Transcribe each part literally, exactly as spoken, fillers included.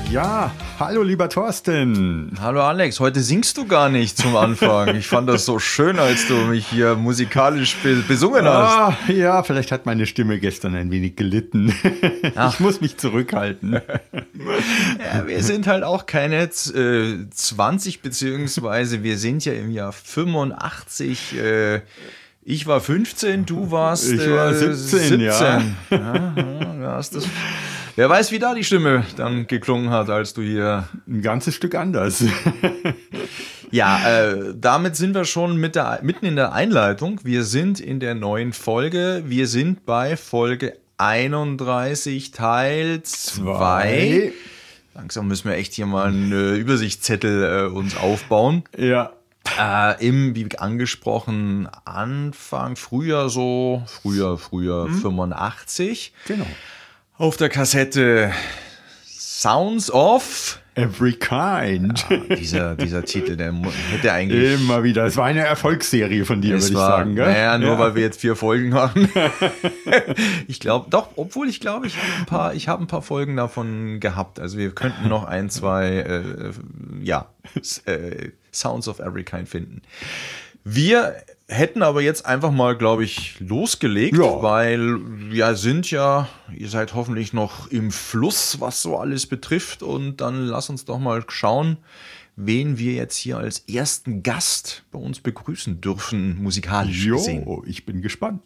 Ja, hallo lieber Thorsten. Hallo Alex, heute singst du gar nicht zum Anfang. Ich fand das so schön, als du mich hier musikalisch be- besungen hast. Ah, ja, vielleicht hat meine Stimme gestern ein wenig gelitten. Ach. Ich muss mich zurückhalten. Ja, wir sind halt auch keine äh, zwanzig, beziehungsweise wir sind ja im Jahr fünfundachtzig. Äh, ich war fünfzehn, du warst äh, Ich war siebzehn, siebzehn. Ja. Ja, ja, hast das. Wer weiß, wie da die Stimme dann geklungen hat, als du hier... Ein ganzes Stück anders. Ja, äh, damit sind wir schon mit der, mitten in der Einleitung. Wir sind in der neuen Folge. Wir sind bei Folge einunddreißig, Teil zwei. Langsam müssen wir echt hier mal einen äh, Übersichtszettel äh, uns aufbauen. Ja. Äh, Im, wie angesprochen, Anfang, Frühjahr so, Frühjahr, Frühjahr hm? fünfundachtzig. Genau. Auf der Kassette Sounds of Every Kind. Ja, dieser, dieser Titel, der hätte eigentlich... Immer wieder. Es war eine Erfolgsserie von dir, würde ich war, sagen. Gell? Naja, nur ja. weil wir jetzt vier Folgen machen. Ich glaube, doch, obwohl ich glaube, ich habe ein paar, ich habe ein paar Folgen davon gehabt. Also wir könnten noch ein, zwei, äh, ja, äh, Sounds of Every Kind finden. Wir hätten aber jetzt einfach mal, glaube ich, losgelegt, ja. weil wir sind ja, ihr seid hoffentlich noch im Fluss, was so alles betrifft. Und dann lass uns doch mal schauen, wen wir jetzt hier als ersten Gast bei uns begrüßen dürfen, musikalisch jo, gesehen. Ich bin gespannt.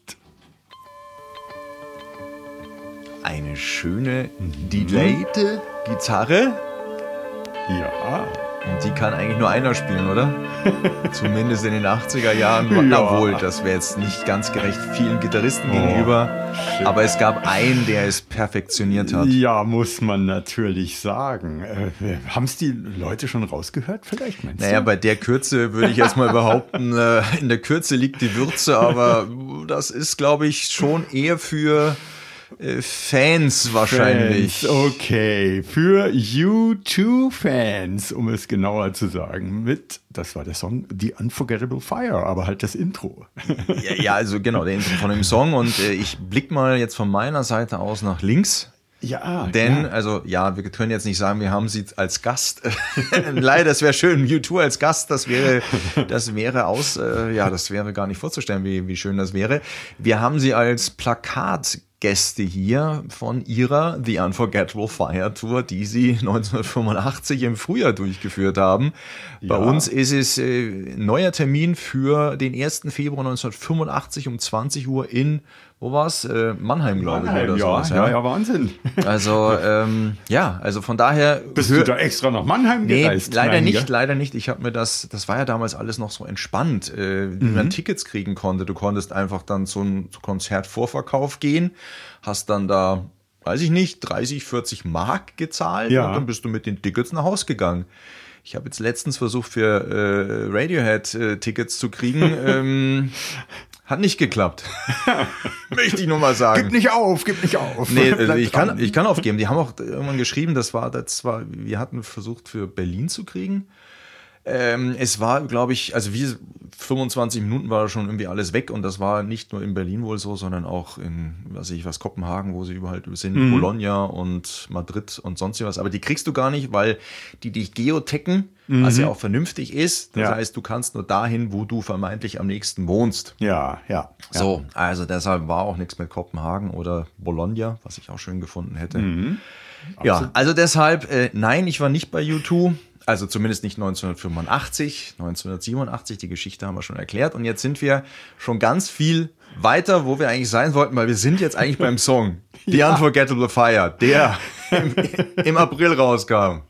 Eine schöne, delayte Gitarre. Ja. Und die kann eigentlich nur einer spielen, oder? Zumindest in den achtziger Jahren. Ja. Na wohl, das wäre jetzt nicht ganz gerecht vielen Gitarristen oh, gegenüber. Shit. Aber es gab einen, der es perfektioniert hat. Ja, muss man natürlich sagen. Äh, haben es die Leute schon rausgehört vielleicht, meinst naja, du? Bei der Kürze würde ich erstmal behaupten, äh, in der Kürze liegt die Würze. Aber das ist, glaube ich, schon eher für... Fans wahrscheinlich. Fans, okay, für U zwei Fans, um es genauer zu sagen, mit, das war der Song The Unforgettable Fire, aber halt das Intro. Ja, ja, also genau, der Intro von dem Song und äh, ich blick mal jetzt von meiner Seite aus nach links. Ja, denn, ja. also ja, wir können jetzt nicht sagen, wir haben sie als Gast. Leider, das wäre schön, U zwei als Gast, das wäre, das wäre aus, äh, ja, das wäre gar nicht vorzustellen, wie, wie schön das wäre. Wir haben sie als Plakat Gäste hier von ihrer The Unforgettable Fire Tour, die sie neunzehnhundertfünfundachtzig im Frühjahr durchgeführt haben. Ja. Bei uns ist es äh, neuer Termin für den ersten Februar neunzehnhundertfünfundachtzig um zwanzig Uhr in, wo war's? Äh, Mannheim, glaube ich. Oder ja, sowas, ja, ja, ja, Wahnsinn. Also, ähm, ja, also von daher... Bist du da extra nach Mannheim nee, gereist? leider Nein, nicht, ja? leider nicht. Ich habe mir das, das war ja damals alles noch so entspannt, äh, wie Mhm. man Tickets kriegen konnte. Du konntest einfach dann zum Konzertvorverkauf gehen, hast dann da, weiß ich nicht, dreißig, vierzig Mark gezahlt Ja. und dann bist du mit den Tickets nach Hause gegangen. Ich habe jetzt letztens versucht, für äh, Radiohead äh, Tickets zu kriegen. ähm, hat nicht geklappt. Möchte ich nur mal sagen. Gib nicht auf, gib nicht auf. Nee, Bleib ich dran. kann, ich kann aufgeben. Die haben auch irgendwann geschrieben, das war, das war, wir hatten versucht für Berlin zu kriegen. Ähm, es war, glaube ich, also wie fünfundzwanzig Minuten war schon irgendwie alles weg und das war nicht nur in Berlin wohl so, sondern auch in, weiß ich was, Kopenhagen, wo sie überall sind, Mhm. Bologna und Madrid und sonst was. Aber die kriegst du gar nicht, weil die dich geotacken, Mhm. was ja auch vernünftig ist. Das Ja. heißt, du kannst nur dahin, wo du vermeintlich am nächsten wohnst. Ja, ja. ja. So, also deshalb war auch nichts mit Kopenhagen oder Bologna, was ich auch schön gefunden hätte. Mhm. Ja, also deshalb, äh, nein, ich war nicht bei U zwei. Also zumindest nicht neunzehnhundertfünfundachtzig, neunzehnhundertsiebenundachtzig, die Geschichte haben wir schon erklärt. Und jetzt sind wir schon ganz viel weiter, wo wir eigentlich sein wollten, weil wir sind jetzt eigentlich beim Song The Ja. Unforgettable Fire, der im, im April rauskam.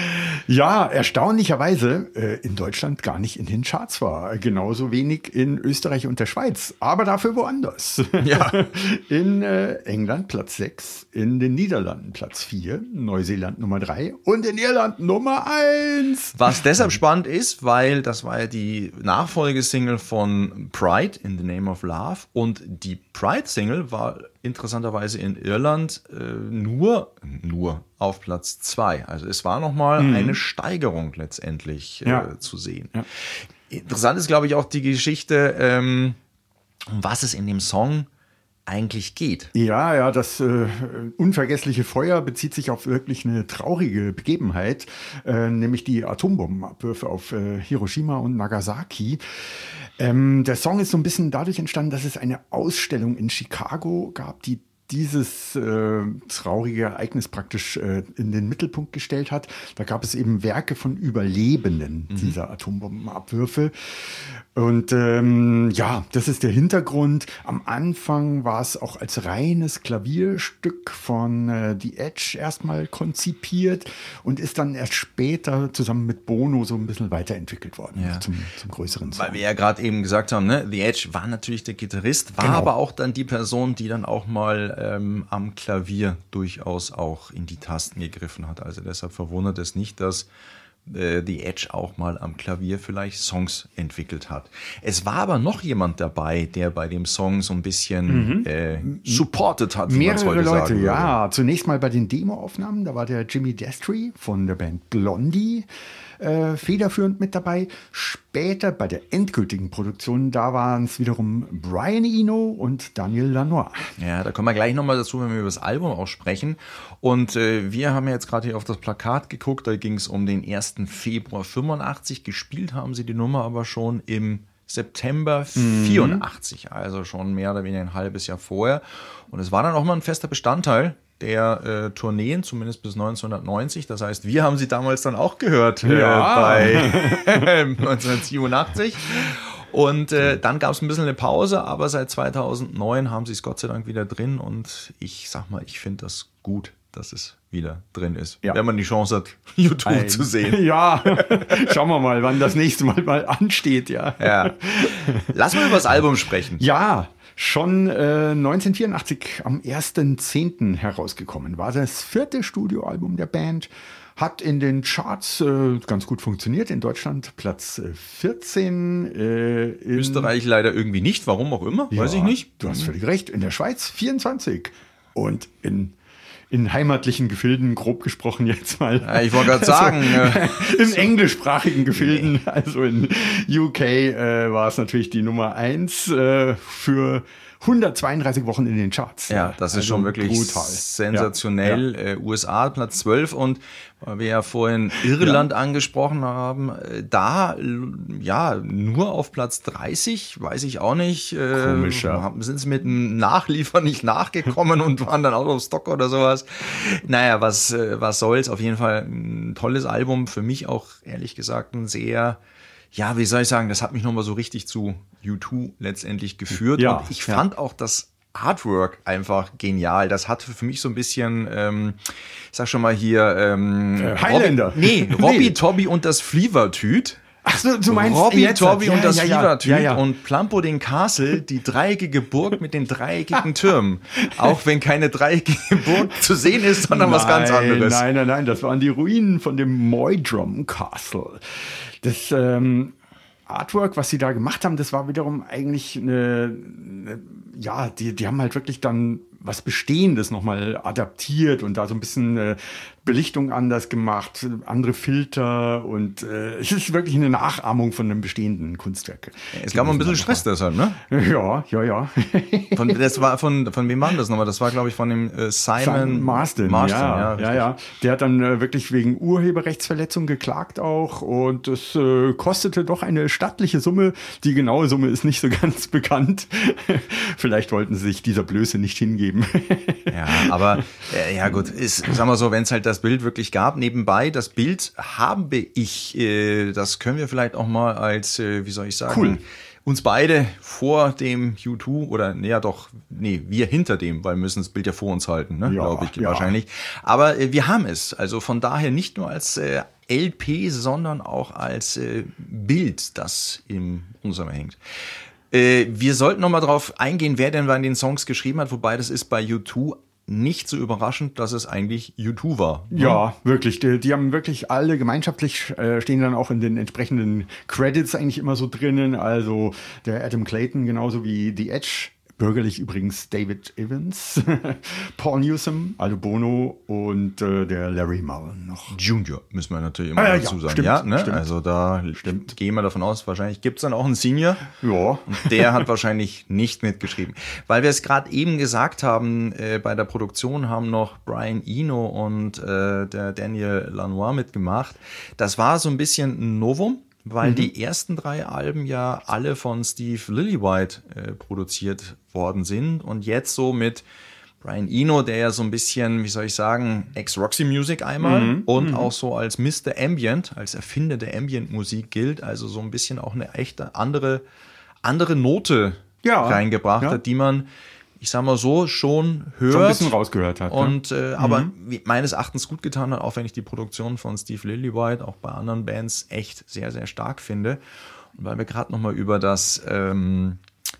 Ja, erstaunlicherweise äh, in Deutschland gar nicht in den Charts war. Genauso wenig in Österreich und der Schweiz, aber dafür woanders. Ja. In äh, England Platz sechs, in den Niederlanden Platz vier, Neuseeland Nummer drei und in Irland Nummer eins. Was deshalb spannend ist, weil das war ja die Nachfolgesingle von Pride, In the Name of Love. Und die Pride-Single war interessanterweise in Irland äh, nur, nur auf Platz zwei. Also es war nochmal mhm. eine Steigerung letztendlich äh, ja. zu sehen. Ja. Interessant ist, glaube ich, auch die Geschichte, ähm, um was es in dem Song eigentlich geht. Ja, ja, das äh, unvergessliche Feuer bezieht sich auf wirklich eine traurige Begebenheit, äh, nämlich die Atombombenabwürfe auf äh, Hiroshima und Nagasaki. Ähm, der Song ist so ein bisschen dadurch entstanden, dass es eine Ausstellung in Chicago gab, die dieses äh, traurige Ereignis praktisch äh, in den Mittelpunkt gestellt hat. Da gab es eben Werke von Überlebenden mhm. dieser Atombombenabwürfe. Und ähm, ja, das ist der Hintergrund. Am Anfang war es auch als reines Klavierstück von äh, The Edge erstmal konzipiert und ist dann erst später zusammen mit Bono so ein bisschen weiterentwickelt worden ja. zum, zum größeren Song. Weil wir ja gerade eben gesagt haben, ne? The Edge war natürlich der Gitarrist, war genau. aber auch dann die Person, die dann auch mal ähm, am Klavier durchaus auch in die Tasten gegriffen hat. Also deshalb verwundert es nicht, dass The Edge auch mal am Klavier vielleicht Songs entwickelt hat. Es war aber noch jemand dabei, der bei dem Song so ein bisschen mhm. äh, supported hat, wie man es heute Mehrere Leute, sagen würde. ja. Zunächst mal bei den Demoaufnahmen, da war der Jimmy Destry von der Band Blondie äh, federführend mit dabei. Später bei der endgültigen Produktion, da waren es wiederum Brian Eno und Daniel Lanois. Ja, da kommen wir gleich nochmal dazu, wenn wir über das Album auch sprechen. Und äh, wir haben jetzt gerade hier auf das Plakat geguckt, da ging es um den ersten Februar fünfundachtzig. Gespielt haben sie die Nummer aber schon im September vierundachtzig, mhm. also schon mehr oder weniger ein halbes Jahr vorher. Und es war dann auch mal ein fester Bestandteil der äh, Tourneen, zumindest bis neunzehnhundertneunzig. Das heißt, wir haben sie damals dann auch gehört äh, ja. bei neunzehnhundertsiebenundachtzig. Und äh, dann gab es ein bisschen eine Pause, aber seit zweitausendneun haben sie es Gott sei Dank wieder drin. Und ich sag mal, ich finde das gut, dass es wieder drin ist. Ja. Wenn man die Chance hat, U zwei ein, zu sehen. Ja, schauen wir mal, wann das nächste Mal mal ansteht. Ja. ja. Lass mal über das Album sprechen. Ja, schon äh, neunzehnhundertvierundachtzig am ersten zehnten herausgekommen. War das vierte Studioalbum der Band. Hat in den Charts äh, ganz gut funktioniert. In Deutschland Platz äh, vierzehn. Äh, in Österreich leider irgendwie nicht. Warum auch immer. Weiß ja, ich nicht. Du hast völlig recht. In der Schweiz vierundzwanzig. Und in in heimatlichen Gefilden, grob gesprochen jetzt mal. Ja, ich wollte gerade sagen. Also, in englischsprachigen Gefilden, nee. also in U K, äh, war es natürlich die Nummer eins äh, für hundertzweiunddreißig Wochen in den Charts. Ja, das ist also schon wirklich brutal. Sensationell. Ja, ja. U S A Platz zwölf und weil wir ja vorhin Irland ja. angesprochen haben, da ja nur auf Platz dreißig, weiß ich auch nicht. Komisch, äh, ja. Sind sie mit dem Nachliefern nicht nachgekommen und waren dann out of stock oder sowas. Naja, was, was soll's. Auf jeden Fall ein tolles Album. Für mich auch, ehrlich gesagt, ein sehr... Ja, wie soll ich sagen, das hat mich nochmal so richtig zu U zwei letztendlich geführt. Ja, und ich ja. fand auch das Artwork einfach genial. Das hatte für mich so ein bisschen, ähm, ich sag schon mal hier, ähm, äh, Highlander. Robbie, nee, Robbie, nee. Tobby und das Flievertüt. Ach so, du meinst Robbie, jetzt, Tobby ja, und das ja, Flievertüt ja, ja. und Plampo den Castle, die dreieckige Burg mit den dreieckigen Türmen. Auch wenn keine dreieckige Burg zu sehen ist, sondern nein, was ganz anderes. Nein, nein, nein, das waren die Ruinen von dem Moydrum Castle. Das ähm, Artwork, was sie da gemacht haben, das war wiederum eigentlich eine, eine ja, die, die haben halt wirklich dann was Bestehendes nochmal adaptiert und da so ein bisschen äh, Belichtung anders gemacht, andere Filter und äh, es ist wirklich eine Nachahmung von einem bestehenden Kunstwerk. Es gab ein bisschen Stress deshalb, ne? Ja, ja, ja. Von, das war von, von wem war das nochmal? Das war, glaube ich, von dem äh, Simon, Simon Marsden. Marsden ja, ja, ja, ja. Der hat dann äh, wirklich wegen Urheberrechtsverletzung geklagt auch und es äh, kostete doch eine stattliche Summe. Die genaue Summe ist nicht so ganz bekannt. Vielleicht wollten sie sich dieser Blöße nicht hingeben. Ja, aber äh, ja gut, ist, sagen wir so, wenn es halt das Bild wirklich gab, nebenbei, das Bild habe ich, äh, das können wir vielleicht auch mal als, äh, wie soll ich sagen, cool. uns beide vor dem U zwei oder nee, ja doch, nee, wir hinter dem, weil wir müssen das Bild ja vor uns halten, ne, ja, glaube ich, ja. wahrscheinlich. Aber äh, wir haben es, also von daher nicht nur als äh, L P, sondern auch als äh, Bild, das in unserem hängt. Wir sollten noch mal drauf eingehen, wer denn bei den Songs geschrieben hat, wobei das ist bei U zwei nicht so überraschend, dass es eigentlich U zwei war. Ne? Ja, wirklich. Die, die haben wirklich alle gemeinschaftlich, äh, stehen dann auch in den entsprechenden Credits eigentlich immer so drinnen. Also der Adam Clayton genauso wie The Edge bürgerlich übrigens David Evans, Paul Newsome, Aldo Bono und äh, der Larry Mullen noch. Junior müssen wir natürlich immer ah, dazu ja, sagen. stimmt, ja, ne? stimmt. Also da stimmt. Gehen wir davon aus, wahrscheinlich gibt es dann auch einen Senior. Ja. Und der hat wahrscheinlich nicht mitgeschrieben. Weil wir es gerade eben gesagt haben, äh, bei der Produktion haben noch Brian Eno und äh, der Daniel Lanois mitgemacht. Das war so ein bisschen ein Novum, weil mhm. die ersten drei Alben ja alle von Steve Lillywhite äh, produziert worden sind und jetzt so mit Brian Eno, der ja so ein bisschen, wie soll ich sagen, ex-Roxy Music einmal mhm. und mhm. auch so als Mister Ambient, als Erfinder der Ambient-Musik gilt, also so ein bisschen auch eine echte andere, andere Note ja. reingebracht ja. hat, die man, ich sag mal so, schon hört. Schon ein bisschen rausgehört hat. Und, ne? äh, aber mhm. meines Erachtens gut getan hat, auch wenn ich die Produktion von Steve Lillywhite auch bei anderen Bands echt sehr, sehr stark finde. Und weil wir gerade nochmal über das ähm,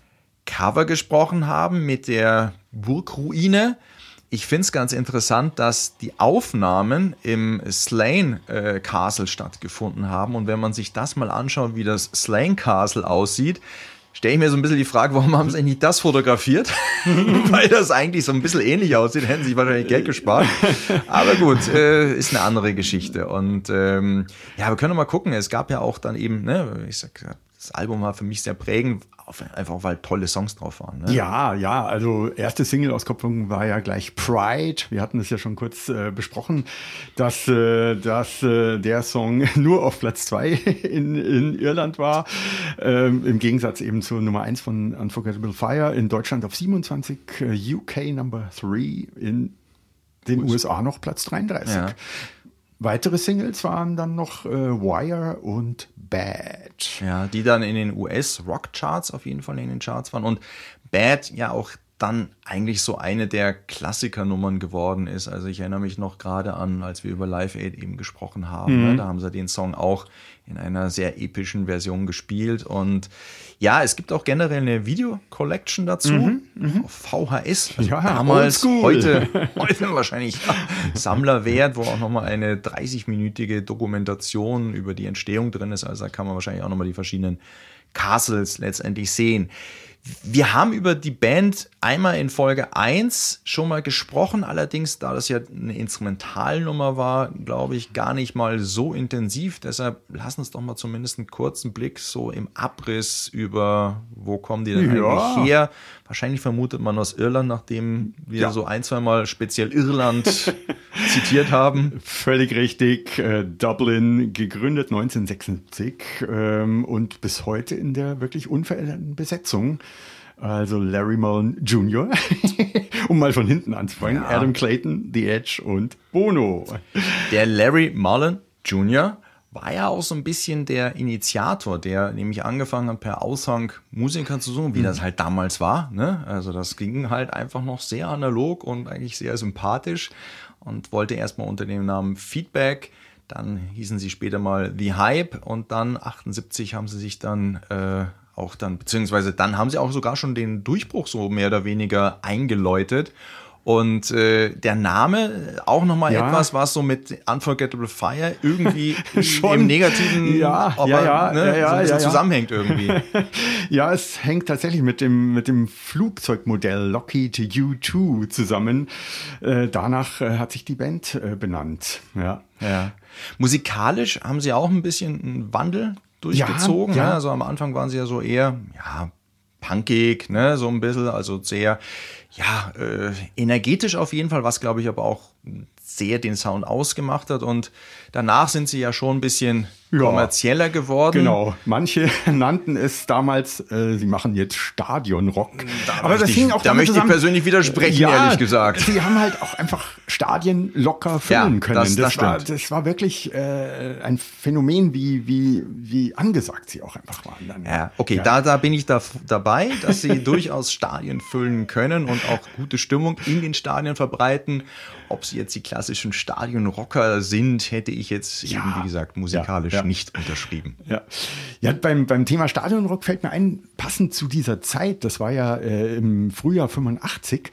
Cover gesprochen haben mit der Burgruine. Ich finde es ganz interessant, dass die Aufnahmen im Slane äh, Castle stattgefunden haben. Und wenn man sich das mal anschaut, wie das Slane Castle aussieht, stelle ich mir so ein bisschen die Frage, warum haben sie eigentlich das fotografiert? Weil das eigentlich so ein bisschen ähnlich aussieht, hätten sie wahrscheinlich Geld gespart. Aber gut, äh, ist eine andere Geschichte. Und ähm, ja, wir können mal gucken. Es gab ja auch dann eben, ne, ich sag, das Album war für mich sehr prägend, einfach weil tolle Songs drauf waren. Ne? Ja, ja, also erste Single-Auskopplung war ja gleich Pride. Wir hatten es ja schon kurz äh, besprochen, dass, äh, dass äh, der Song nur auf Platz zwei in, in Irland war. Ähm, Im Gegensatz eben zur Nummer eins von Unforgettable Fire. In Deutschland auf siebenundzwanzig, äh, U K Number drei, in den Gut. U S A noch Platz dreiunddreißig. Ja. Weitere Singles waren dann noch äh, Wire und Bad. Ja, die dann in den U S-Rock-Charts auf jeden Fall in den Charts waren. Und Bad ja auch dann eigentlich so eine der Klassikernummern geworden ist. Also ich erinnere mich noch gerade an, als wir über Live Aid eben gesprochen haben. Mhm. Ne? Da haben sie den Song auch in einer sehr epischen Version gespielt. Und ja, es gibt auch generell eine Video-Collection dazu. Mhm, auf V H S. Also ja, damals, heute, heute wahrscheinlich ja, Sammlerwert, wo auch nochmal eine dreißig-minütige Dokumentation über die Entstehung drin ist. Also da kann man wahrscheinlich auch nochmal die verschiedenen Castles letztendlich sehen. Wir haben über die Band einmal in Folge eins schon mal gesprochen, allerdings, da das ja eine Instrumentalnummer war, glaube ich, gar nicht mal so intensiv. Deshalb lass uns doch mal zumindest einen kurzen Blick so im Abriss über, wo kommen die denn ja. eigentlich her? Wahrscheinlich vermutet man aus Irland, nachdem wir ja. so ein, zwei Mal speziell Irland zitiert haben. Völlig richtig. Äh, Dublin, gegründet neunzehnhundertsechsundsiebzig ähm, und bis heute in der wirklich unveränderten Besetzung. Also Larry Mullen Junior, um mal von hinten anzufangen, ja. Adam Clayton, The Edge und Bono. Der Larry Mullen Junior war ja auch so ein bisschen der Initiator, der nämlich angefangen hat, per Aushang Musiker zu suchen, wie mhm. das halt damals war. Ne? Also das ging halt einfach noch sehr analog und eigentlich sehr sympathisch und wollte erstmal unter dem Namen Feedback, dann hießen sie später mal The Hype und dann achtundsiebzig haben sie sich dann äh, auch dann, beziehungsweise dann haben sie auch sogar schon den Durchbruch so mehr oder weniger eingeläutet. Und äh, der Name, auch nochmal ja. etwas, was so mit Unforgettable Fire irgendwie schon im Negativen ja, aber, ja, ja, ne, ja, ja, so ein bisschen ja, ja. zusammenhängt irgendwie. Ja, es hängt tatsächlich mit dem, mit dem Flugzeugmodell Lockheed U zwei zusammen. Äh, danach äh, hat sich die Band äh, benannt. Ja. Ja. Musikalisch haben sie auch ein bisschen einen Wandel durchgezogen. Ja, ja. Ne? Also am Anfang waren sie ja so eher, ja, punkig, ne, so ein bisschen, also sehr, ja, äh, energetisch auf jeden Fall, was glaube ich aber auch sehr den Sound ausgemacht hat und danach sind sie ja schon ein bisschen ja, kommerzieller geworden. Genau, manche nannten es damals, äh, sie machen jetzt Stadionrock. Da aber das hing auch da möchte zusammen, ich persönlich widersprechen, ja, ehrlich gesagt. Sie haben halt auch einfach Stadien locker füllen ja, können. Das, das, das, war, das war wirklich äh, ein Phänomen, wie, wie, wie angesagt sie auch einfach waren. Dann, ja, okay, ja. Da, da bin ich da, dabei, dass sie durchaus Stadien füllen können und auch gute Stimmung in den Stadien verbreiten. Ob sie jetzt die klassischen Stadionrocker sind, hätte ich jetzt ja. eben, wie gesagt, musikalisch ja, ja. nicht unterschrieben. Ja, ja beim, beim Thema Stadionrock fällt mir ein, passend zu dieser Zeit, das war ja äh, im Frühjahr fünfundachtzig,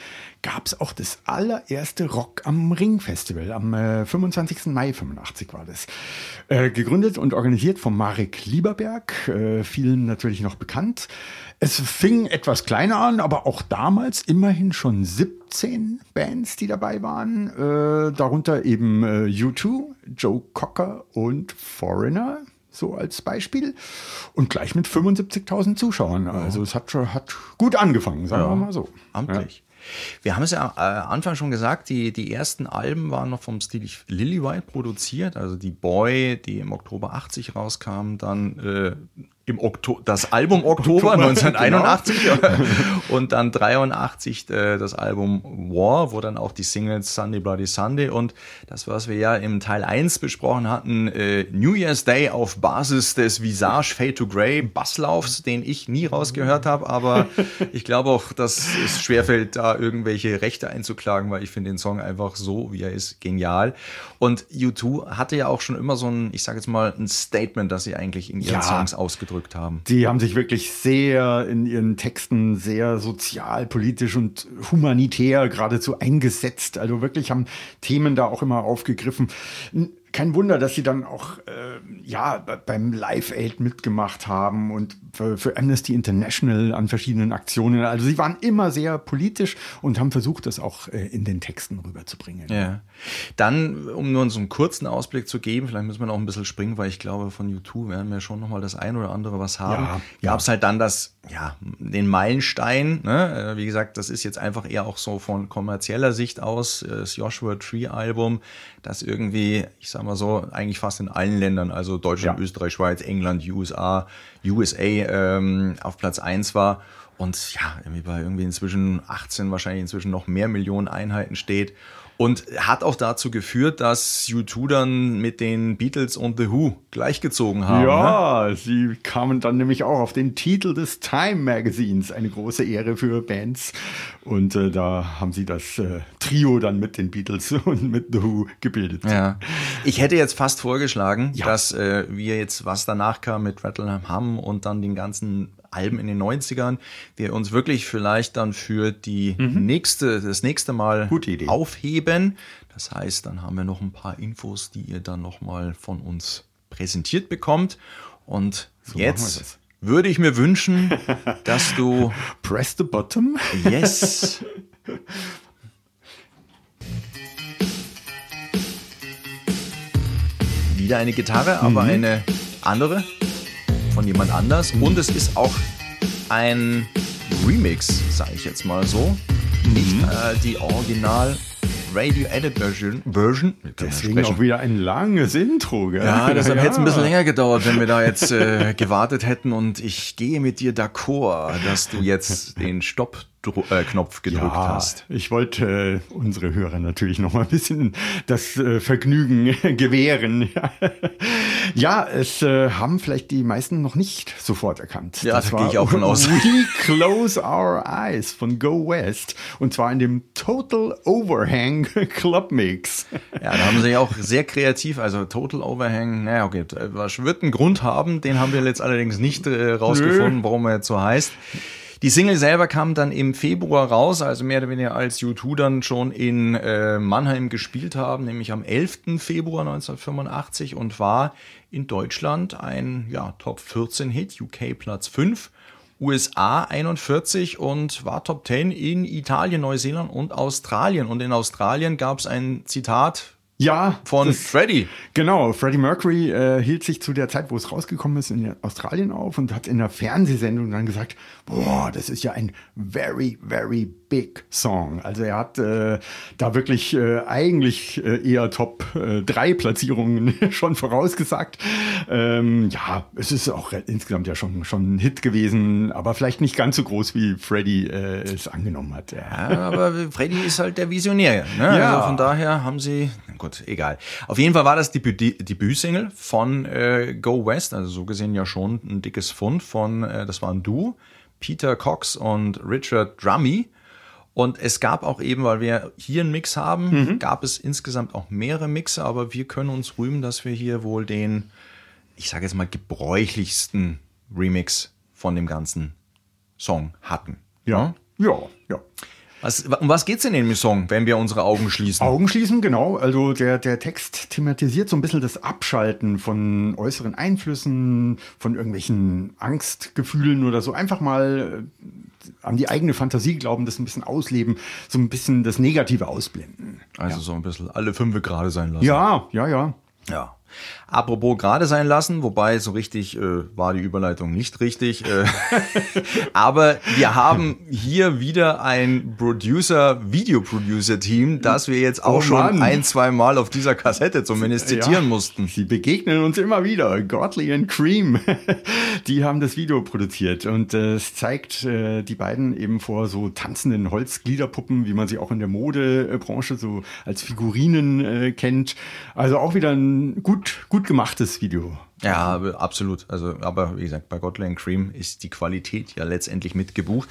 gab es auch das allererste Rock am Ring Festival. Am äh, fünfundzwanzigsten Mai fünfundachtzig war das. Äh, gegründet und organisiert von Marek Lieberberg, äh, vielen natürlich noch bekannt. Es fing etwas kleiner an, aber auch damals immerhin schon siebzehn Bands, die dabei waren. Äh, darunter eben äh, U zwei, Joe Cocker und Foreigner, so als Beispiel. Und gleich mit fünfundsiebzigtausend Zuschauern. Also es hat, schon, hat gut angefangen, sagen ja, wir mal so. Amtlich. Ja. Wir haben es ja am Anfang schon gesagt, die, die ersten Alben waren noch vom Steve Lillywhite produziert. Also die Boy, die im Oktober achtzig rauskam, dann äh, im Oktober, das Album Oktober, Oktober neunzehnhunderteinundachtzig genau. Und dann dreiundachtzig äh, das Album War, wo dann auch die Singles Sunday Bloody Sunday und das, was wir ja im Teil eins besprochen hatten, äh, New Year's Day auf Basis des Visage Fade to Grey Basslaufs, den ich nie rausgehört habe, aber ich glaube auch, dass es schwerfällt, da irgendwelche Rechte einzuklagen, weil ich finde den Song einfach so, wie er ist, genial. Und U zwei hatte ja auch schon immer so ein, ich sage jetzt mal, ein Statement, das sie eigentlich in ihren ja. Songs ausgedrückt haben. Die haben sich wirklich sehr in ihren Texten sehr sozial, politisch und humanitär geradezu eingesetzt. Also wirklich haben Themen da auch immer aufgegriffen. Kein Wunder, dass sie dann auch äh, ja, beim Live Aid mitgemacht haben und für, für Amnesty International an verschiedenen Aktionen. Also sie waren immer sehr politisch und haben versucht, das auch äh, in den Texten rüberzubringen. Ja. Dann, um nur so einen kurzen Ausblick zu geben, vielleicht müssen wir noch ein bisschen springen, weil ich glaube, von U zwei werden wir schon noch mal das ein oder andere was haben. Ja, Gab es ja. halt dann das, ja, den Meilenstein. Ne? Wie gesagt, das ist jetzt einfach eher auch so von kommerzieller Sicht aus, das Joshua Tree Album, das irgendwie, ich sag mal so, eigentlich fast in allen Ländern, also Deutschland, ja. Österreich, Schweiz, England, U S A, U S A ähm, auf Platz eins war und ja, irgendwie bei irgendwie inzwischen achtzehn, wahrscheinlich inzwischen noch mehr Millionen Einheiten steht. Und hat auch dazu geführt, dass U zwei dann mit den Beatles und The Who gleichgezogen haben. Ja, ne? Sie kamen dann nämlich auch auf den Titel des Time Magazins. Eine große Ehre für Bands. Und äh, da haben sie das äh, Trio dann mit den Beatles und mit The Who gebildet. Ja. Ich hätte jetzt fast vorgeschlagen, ja. dass äh, wir jetzt, was danach kam mit Rattle and Hum und dann den ganzen Alben in den neunzigern, wir uns wirklich vielleicht dann für die mhm. nächste, das nächste Mal aufheben. Das heißt, dann haben wir noch ein paar Infos, die ihr dann nochmal von uns präsentiert bekommt. Und so jetzt würde ich mir wünschen, dass du... Press the button. Yes. Wieder eine Gitarre, aber mhm. eine andere. Von jemand anders. Und es ist auch ein Remix, sage ich jetzt mal so. Mhm. Nicht äh, die Original Radio Edit Version. Version. Deswegen auch wieder ein langes Intro. Gell? Ja, deshalb ja. hätte es ein bisschen länger gedauert, wenn wir da jetzt äh, gewartet hätten. Und ich gehe mit dir d'accord, dass du jetzt den Stopp Knopf gedrückt ja, hast. Ich wollte äh, unsere Hörer natürlich noch mal ein bisschen das äh, Vergnügen gewähren. Ja, es äh, haben vielleicht die meisten noch nicht sofort erkannt. Ja, das da gehe ich auch von aus. We Close Our Eyes von Go West und zwar in dem Total Overhang Club Mix. Ja, da haben sie auch sehr kreativ, also Total Overhang, naja, okay, was wird einen Grund haben, den haben wir jetzt allerdings nicht äh, rausgefunden, Nö. warum er jetzt so heißt. Die Single selber kam dann im Februar raus, also mehr oder weniger als U zwei dann schon in äh, Mannheim gespielt haben, nämlich am elften Februar neunzehnhundertfünfundachtzig und war in Deutschland ein ja, Top vierzehn Hit, U K Platz fünf, U S A einundvierzig und war Top zehn in Italien, Neuseeland und Australien. Und in Australien gab es ein Zitat Ja, von das, Freddie. Genau, Freddie Mercury äh, hielt sich zu der Zeit, wo es rausgekommen ist, in Australien auf und hat in der Fernsehsendung dann gesagt, boah, das ist ja ein very, very big Song. Also er hat äh, da wirklich äh, eigentlich äh, eher Top drei Platzierungen schon vorausgesagt. Ähm, ja, es ist auch insgesamt ja schon, schon ein Hit gewesen, aber vielleicht nicht ganz so groß, wie Freddie äh, es angenommen hat. Ja, ja aber Freddie ist halt der Visionär. Ne? Ja. Also von daher haben sie... Gut, egal. Auf jeden Fall war das die Debütsingle von äh, Go West, also so gesehen ja schon ein dickes Fund von, äh, das war ein Duo, Peter Cox und Richard Drummey. Und es gab auch eben, weil wir hier einen Mix haben, mhm. gab es insgesamt auch mehrere Mixe, aber wir können uns rühmen, dass wir hier wohl den, ich sage jetzt mal, gebräuchlichsten Remix von dem ganzen Song hatten. Ja, ja, ja. Was, um was geht's denn in dem Song, wenn wir unsere Augen schließen? Augen schließen, genau. Also der, der Text thematisiert so ein bisschen das Abschalten von äußeren Einflüssen, von irgendwelchen Angstgefühlen oder so. Einfach mal an die eigene Fantasie glauben, das ein bisschen ausleben, so ein bisschen das Negative ausblenden. Also ja. so ein bisschen alle Fünfe gerade sein lassen. Ja, ja, ja. Ja. Apropos gerade sein lassen, wobei so richtig äh, war die Überleitung nicht richtig. Äh, aber wir haben hier wieder ein Producer, Videoproducer-Team, das wir jetzt auch oh, schon Mann. ein, zwei Mal auf dieser Kassette zumindest zitieren ja, mussten. Sie begegnen uns immer wieder. Godley and Cream, die haben das Video produziert und äh, es zeigt äh, die beiden eben vor so tanzenden Holzgliederpuppen, wie man sie auch in der Modebranche so als Figurinen äh, kennt. Also auch wieder ein gut, gut gemachtes Video. Ja, absolut. Also, aber wie gesagt, bei Godley and Cream ist die Qualität ja letztendlich mitgebucht.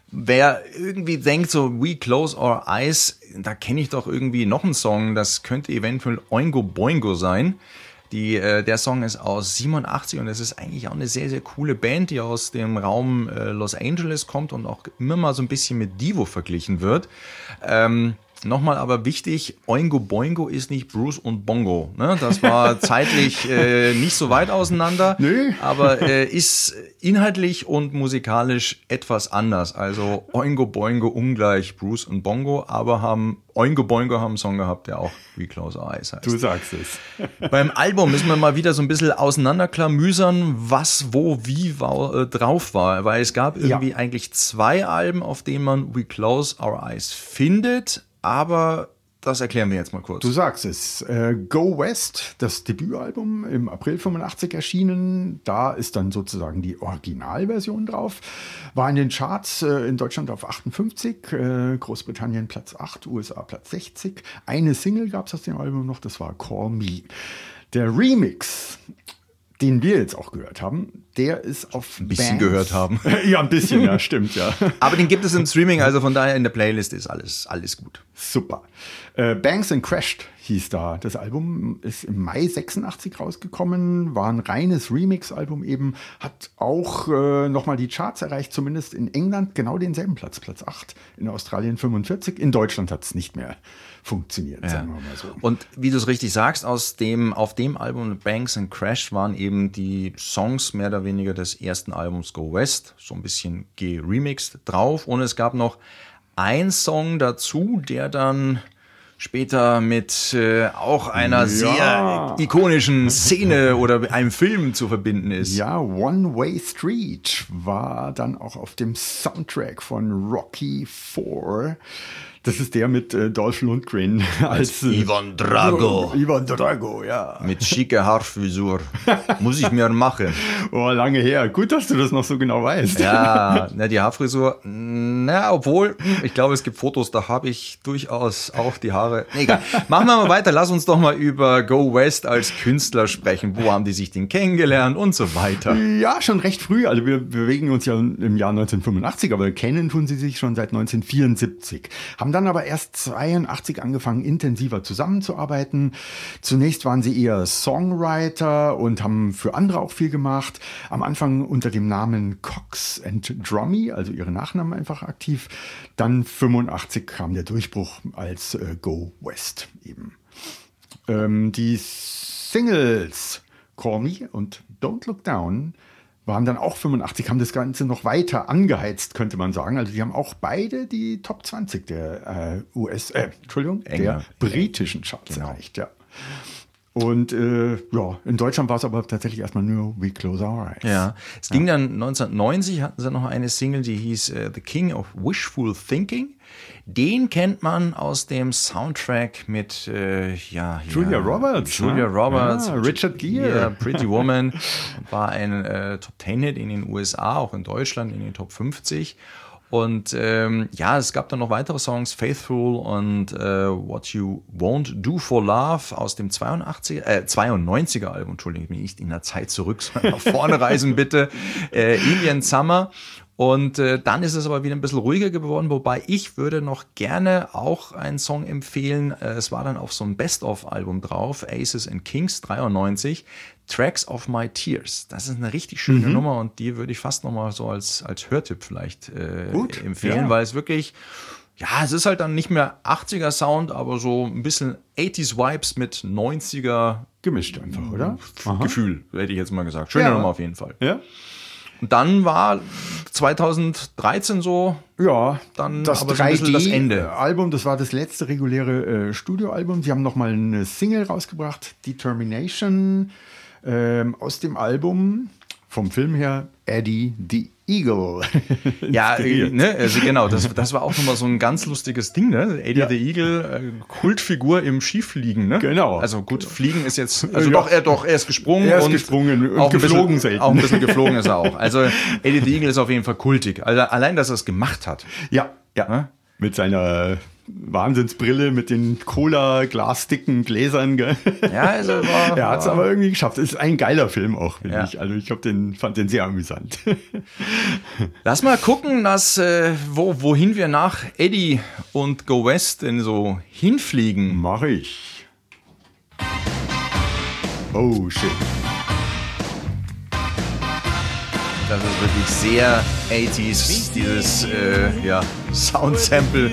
Wer irgendwie denkt, so We Close Our Eyes, da kenne ich doch irgendwie noch einen Song, das könnte eventuell Oingo Boingo sein. Die, äh, der Song ist aus siebenundachtzig und es ist eigentlich auch eine sehr, sehr coole Band, die aus dem Raum äh, Los Angeles kommt und auch immer mal so ein bisschen mit Devo verglichen wird. Ähm, Nochmal aber wichtig, Oingo Boingo ist nicht Bruce und Bongo. Ne? Das war zeitlich äh, nicht so weit auseinander, Nö. aber äh, ist inhaltlich und musikalisch etwas anders. Also Oingo Boingo ungleich Bruce und Bongo, aber haben Oingo Boingo haben einen Song gehabt, der auch We Close Our Eyes heißt. Du sagst es. Beim Album müssen wir mal wieder so ein bisschen auseinanderklamüsern, was, wo, wie war, äh, drauf war. Weil es gab irgendwie ja. eigentlich zwei Alben, auf denen man We Close Our Eyes findet. Aber das erklären wir jetzt mal kurz. Du sagst es. Äh, Go West, das Debütalbum, im April fünfundachtzig erschienen. Da ist dann sozusagen die Originalversion drauf. War in den Charts äh, in Deutschland auf achtundfünfzig, äh, Großbritannien Platz acht, U S A Platz sechzig. Eine Single gab es aus dem Album noch, das war Call Me. Der Remix, den wir jetzt auch gehört haben, der ist auf ein bisschen Bands. gehört haben. Ja, ein bisschen, ja, stimmt, ja. Aber den gibt es im Streaming, also von daher in der Playlist ist alles, alles gut. Super. Äh, Bangs and Crashed hieß da. Das Album ist im Mai sechsundachtzig rausgekommen, war ein reines Remix-Album eben, hat auch äh, nochmal die Charts erreicht, zumindest in England genau denselben Platz, Platz acht, in Australien fünfundvierzig, in Deutschland hat es nicht mehr funktioniert, ja. sagen wir mal so. Und wie du es richtig sagst, aus dem, auf dem Album Bangs and Crash waren eben die Songs mehr oder weniger des ersten Albums Go West, so ein bisschen geremixed drauf. Und es gab noch ein Song dazu, der dann später mit äh, auch einer ja. sehr ikonischen Szene oder einem Film zu verbinden ist. Ja, One Way Street war dann auch auf dem Soundtrack von Rocky vier. Das ist der mit äh, Dolph Lundgren als, als Ivan Drago. Äh, Ivan Drago, ja. Mit schicke Haarfrisur. Muss ich mir machen. Oh, lange her. Gut, dass du das noch so genau weißt. Ja, na, die Haarfrisur, na, obwohl, ich glaube, es gibt Fotos, da habe ich durchaus auch die Haare. Nee, egal. Machen wir mal weiter. Lass uns doch mal über Go West als Künstler sprechen. Wo haben die sich denn kennengelernt und so weiter? Ja, schon recht früh. Also wir bewegen uns ja im Jahr neunzehnhundertfünfundachtzig, aber kennen tun sie sich schon seit neunzehnhundertvierundsiebzig. Haben dann aber erst zweiundachtzig angefangen, intensiver zusammenzuarbeiten. Zunächst waren sie eher Songwriter und haben für andere auch viel gemacht. Am Anfang unter dem Namen Cox and Drummy, also ihre Nachnamen einfach aktiv. Dann fünfundachtzig kam der Durchbruch als äh, Go West eben. Ähm, die Singles Call Me und Don't Look Down waren dann auch fünfundachtzig, haben das Ganze noch weiter angeheizt, könnte man sagen. Also die haben auch beide die Top zwanzig der äh, U S, äh, Entschuldigung, England. der britischen Charts genau. erreicht, ja. Und äh, ja, in Deutschland war es aber tatsächlich erstmal nur We Close Our Eyes. Ja, es ging ja. dann neunzehnhundertneunzig, hatten sie noch eine Single, die hieß uh, The King of Wishful Thinking. Den kennt man aus dem Soundtrack mit äh, ja, Julia ja, Roberts. Julia ne? Roberts. Ja, Richard Gere. Ja, Pretty Woman. War ein äh, Top Ten Hit in den U S A, auch in Deutschland in den Top fünfzig. Und ähm, ja, es gab dann noch weitere Songs, Faithful und äh, What You Won't Do for Love aus dem zweiundachtziger, äh, zweiundneunziger Album, Entschuldigung, ich bin nicht in der Zeit zurück, sondern nach vorne reisen bitte, äh, Indian Summer. Und äh, dann ist es aber wieder ein bisschen ruhiger geworden, wobei ich würde noch gerne auch einen Song empfehlen. Äh, es war dann auf so einem Best-of-Album drauf, Aces and Kings, dreiundneunzig, Tracks of My Tears. Das ist eine richtig schöne mhm. Nummer und die würde ich fast noch mal so als, als Hörtipp vielleicht äh, Gut, empfehlen, ja. weil es wirklich, ja, es ist halt dann nicht mehr achtziger Sound, aber so ein bisschen achtziger Vibes mit neunziger gemischt einfach, oder? Gefühl, hätte ich jetzt mal gesagt. Schöne Ja. Nummer auf jeden Fall. Ja. Und dann war zweitausenddreizehn so, Ja, dann das aber so ein bisschen das Ende. Album, das war das letzte reguläre äh, Studioalbum. Sie haben nochmal eine Single rausgebracht, Determination, ähm, aus dem Album, vom Film her, Eddie the Eagle. Ja, äh, Inspiriert. ne, also genau, das, das war auch nochmal so ein ganz lustiges Ding, ne? Eddie Ja. the Eagle, äh, Kultfigur im Skifliegen, ne? Genau. Also gut, Fliegen ist jetzt, also Ja. doch, er doch, er ist gesprungen. Er ist und gesprungen und auch ein geflogen bisschen, selten. Auch ein bisschen geflogen ist er auch. Also Eddie the Eagle ist auf jeden Fall kultig. Also allein, dass er es gemacht hat. Ja, ja. Ne? Mit seiner Wahnsinnsbrille, mit den Cola-glasdicken Gläsern. Gell? Ja, also war, Er hat es war- aber irgendwie geschafft. Es ist ein geiler Film auch, finde Ja. ich. Also ich hab den, fand den sehr amüsant. Lass mal gucken, dass, äh, wo, wohin wir nach Eddie und Go West denn so hinfliegen. Mache ich. Oh, shit. Das ist wirklich sehr achtziger, dieses äh, ja, Soundsample.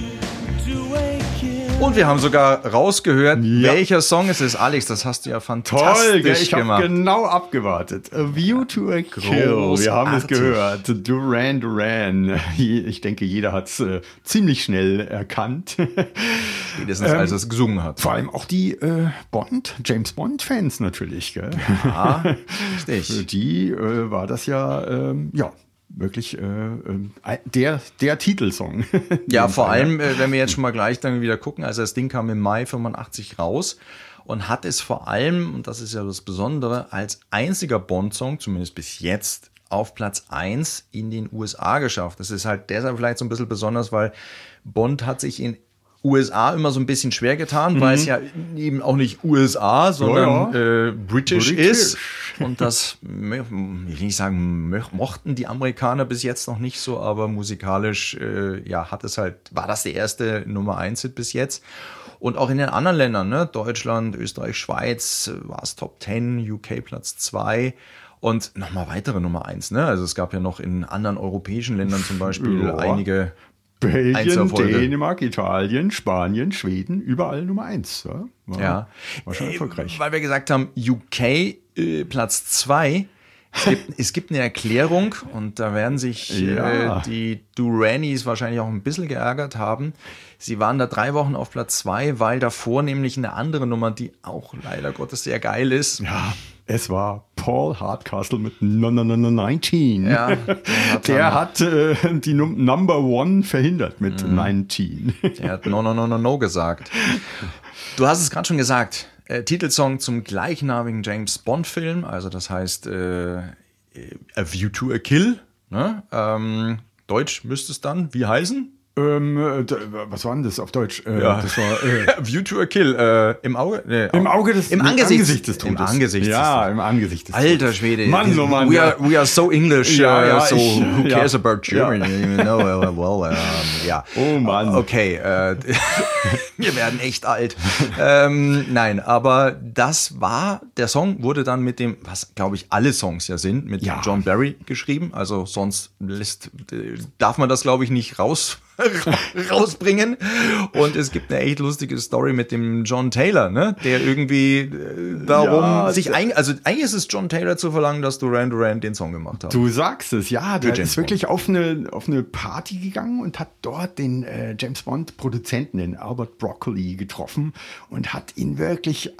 Und wir haben sogar rausgehört, Ja. welcher Song es ist. Alex, das hast du ja fantastisch Toll, gell? Ich habe gemacht. genau abgewartet. A View to a Kill. Wir haben es Großartig. gehört. Duran Duran. Ich denke, jeder hat es äh, ziemlich schnell erkannt. Spätestens als er es gesungen hat. Vor allem auch die äh, Bond, James Bond-Fans natürlich. Gell? Ja, Für richtig. die äh, war das ja, ähm, ja wirklich äh, äh, der, der Titelsong. Ja, vor allem, äh, wenn wir jetzt schon mal gleich dann wieder gucken, also das Ding kam im Mai fünfundachtzig raus und hat es vor allem, und das ist ja das Besondere, als einziger Bond-Song, zumindest bis jetzt, auf Platz eins in den U S A geschafft. Das ist halt deshalb vielleicht so ein bisschen besonders, weil Bond hat sich in U S A immer so ein bisschen schwer getan, weil es ja eben auch nicht U S A, sondern ja. Äh, British, British. ist. Und das, mö- ich will nicht sagen, mö- mochten die Amerikaner bis jetzt noch nicht so, aber musikalisch, äh, ja, hat es halt, war das der erste Nummer eins Hit bis jetzt. Und auch in den anderen Ländern, ne, Deutschland, Österreich, Schweiz, äh, war es Top zehn, U K Platz zwei. Und nochmal weitere Nummer eins, ne? Also es gab ja noch in anderen europäischen Ländern zum Beispiel Ja. einige Belgien, Einzelfolge. Dänemark, Italien, Spanien, Schweden, überall Nummer eins. Ja, war, Ja. war schon Äh, erfolgreich. Weil wir gesagt haben, U K äh, Platz zwei. Es gibt, es gibt eine Erklärung und da werden sich Ja. äh, die Duranis wahrscheinlich auch ein bisschen geärgert haben. Sie waren da drei Wochen auf Platz zwei, weil davor nämlich eine andere Nummer, die auch leider Gottes sehr geil ist. Ja, es war Paul Hardcastle mit no, no, no, no, neunzehn. Ja, der hat der dann- hat äh, die Num Number One verhindert mit neunzehn. Er hat No, No, No, No, No gesagt. Du hast es gerade schon gesagt. Äh, Titelsong zum gleichnamigen James Bond-Film. Also das heißt äh, A View to a Kill. Ne? Ähm, Deutsch müsste es dann wie heißen? ähm, äh, da- was war denn das auf Deutsch? Äh, Ja. Das war äh, A View to a Kill. Äh, Im Auge? Nee, im Auge des, Im im Angesicht, des Todes. Im Angesicht Ja, des im Angesicht des Alter Todes. Schwede. Mann, oh Mann. We ja. are, we are so English. Ja, uh, ja, so ich- who cares ja. about Germany? You know, well, well, um, ja. Oh Mann. Okay, äh, wir werden echt alt. ähm, nein, aber das war, der Song wurde dann mit dem, was glaube ich alle Songs ja sind, mit Ja. John Barry geschrieben. Also sonst lässt, äh, darf man das glaube ich nicht raus rausbringen. Und es gibt eine echt lustige Story mit dem John Taylor, ne? Der irgendwie äh, darum Ja, sich der- ein, also eigentlich ist es John Taylor zu verlangen, dass Duran Duran den Song gemacht hat. Du sagst es, ja, der James ist wirklich auf eine, auf eine Party gegangen und hat dort den äh, James Bond Produzenten, den Albert Broccoli, getroffen und hat ihn wirklich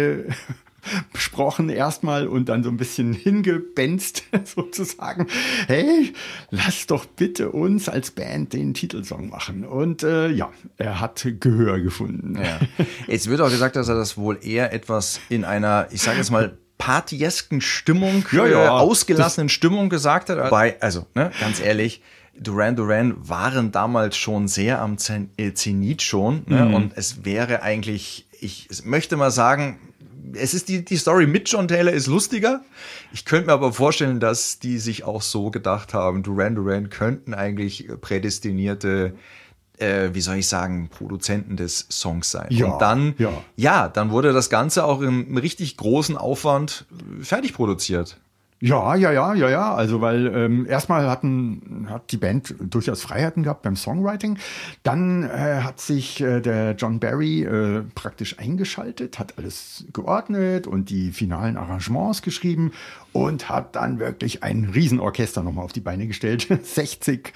angesprochen erstmal und dann so ein bisschen hingebenzt sozusagen. Hey, lass doch bitte uns als Band den Titelsong machen. Und äh, ja, er hat Gehör gefunden. Ja. Jetzt wird auch gesagt, dass er das wohl eher etwas in einer, ich sage jetzt mal, partyesken Stimmung, Ja, ja. äh, ausgelassenen Stimmung gesagt hat. Wobei, also, ne, ganz ehrlich, Duran Duran waren damals schon sehr am Zen- äh, Zenit schon. Ne? Mhm. Und es wäre eigentlich, ich möchte mal sagen, es ist die, die Story mit John Taylor ist lustiger. Ich könnte mir aber vorstellen, dass die sich auch so gedacht haben, Duran Duran könnten eigentlich prädestinierte, äh, wie soll ich sagen, Produzenten des Songs sein. Ja, Und dann, ja. ja, dann wurde das Ganze auch im richtig großen Aufwand fertig produziert. Ja, ja, ja, ja, ja. Also weil ähm, erstmal hatten hat die Band durchaus Freiheiten gehabt beim Songwriting. Dann äh, hat sich äh, der John Barry äh, praktisch eingeschaltet, hat alles geordnet und die finalen Arrangements geschrieben und hat dann wirklich ein Riesenorchester nochmal auf die Beine gestellt. sechzig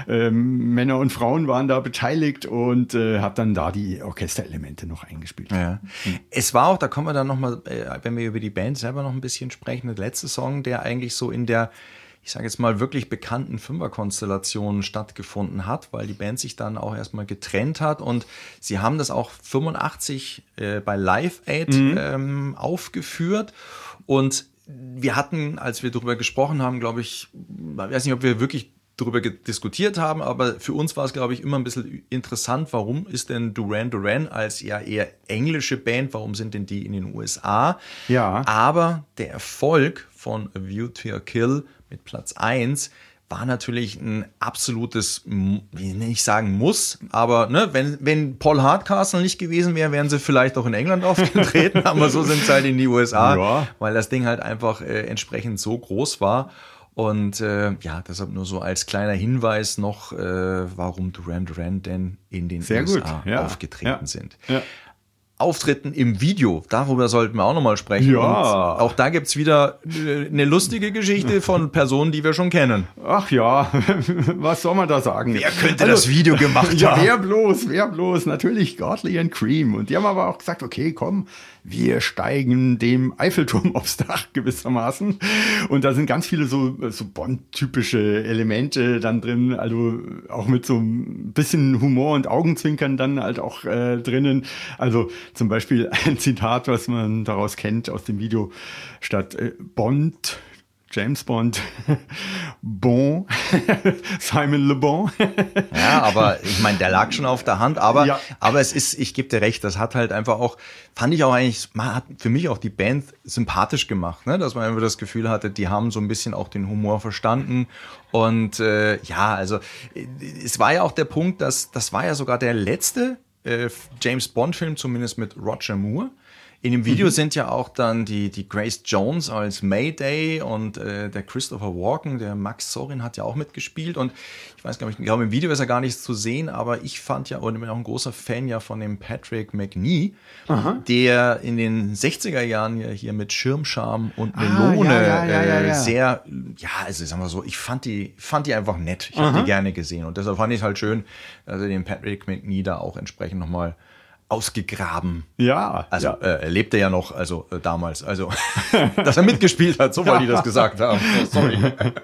ähm, Männer und Frauen waren da beteiligt und äh, hat dann da die Orchesterelemente noch eingespielt. Ja. Hm. Es war auch, da kommen wir dann nochmal, äh, wenn wir über die Band selber noch ein bisschen sprechen, der letzte Song, der eigentlich so in der, ich sage jetzt mal, wirklich bekannten Fünferkonstellation stattgefunden hat, weil die Band sich dann auch erstmal getrennt hat und sie haben das auch fünfundachtzig äh, bei Live Aid mhm. ähm, aufgeführt und wir hatten, als wir darüber gesprochen haben, glaube ich, ich weiß nicht, ob wir wirklich darüber diskutiert haben, aber für uns war es, glaube ich, immer ein bisschen interessant, warum ist denn Duran Duran als ja eher englische Band, warum sind denn die in den U S A? Ja. Aber der Erfolg von A View to a Kill mit Platz eins war natürlich ein absolutes, wie nicht sagen muss, aber ne, wenn, wenn Paul Hardcastle nicht gewesen wäre, wären sie vielleicht auch in England aufgetreten, aber so sind sie halt in die U S A, ja. Weil das Ding halt einfach äh, entsprechend so groß war. Und äh, ja, deshalb nur so als kleiner Hinweis noch, äh, warum Duran Duran denn in den Sehr U S A gut. Ja. aufgetreten ja. sind. Ja. Auftritten im Video, darüber sollten wir auch nochmal sprechen. Ja. Und auch da gibt's wieder eine lustige Geschichte von Personen, die wir schon kennen. Ach ja, was soll man da sagen? Wer könnte also, das Video gemacht ja, haben? Wer bloß, wer bloß? Natürlich Godley and Cream. Und die haben aber auch gesagt, okay, komm, wir steigen dem Eiffelturm aufs Dach gewissermaßen. Und da sind ganz viele so, so Bond-typische Elemente dann drin, also auch mit so ein bisschen Humor und Augenzwinkern dann halt auch äh, drinnen. Also zum Beispiel ein Zitat, was man daraus kennt aus dem Video, statt äh, Bond, James Bond, Bon, Simon Le Bon. Ja, aber ich meine, der lag schon auf der Hand, aber, ja. aber es ist, ich gebe dir recht, das hat halt einfach auch, fand ich auch eigentlich, man hat für mich auch die Band sympathisch gemacht, ne? Dass man einfach das Gefühl hatte, die haben so ein bisschen auch den Humor verstanden und äh, ja, also es war ja auch der Punkt, dass das war ja sogar der letzte äh, James Bond Film, zumindest mit Roger Moore. In dem Video mhm. sind ja auch dann die, die Grace Jones als Mayday und äh, der Christopher Walken, der Max Zorin hat ja auch mitgespielt und ich weiß gar nicht, ich glaube im Video ist er gar nicht zu sehen, aber ich fand ja, und bin auch ein großer Fan ja von dem Patrick McNee, Aha. der in den sechziger Jahren ja hier mit Schirmscham und Melone ah, ja, ja, ja, ja, ja. Äh, sehr, ja, also sagen wir so, ich fand die, fand die einfach nett, ich habe die gerne gesehen und deshalb fand ich es halt schön, dass er den Patrick McNee da auch entsprechend nochmal ausgegraben. Ja. Also ja. Äh, er lebte ja noch, also äh, damals, also dass er mitgespielt hat, so weil die das gesagt haben. Oh, sorry.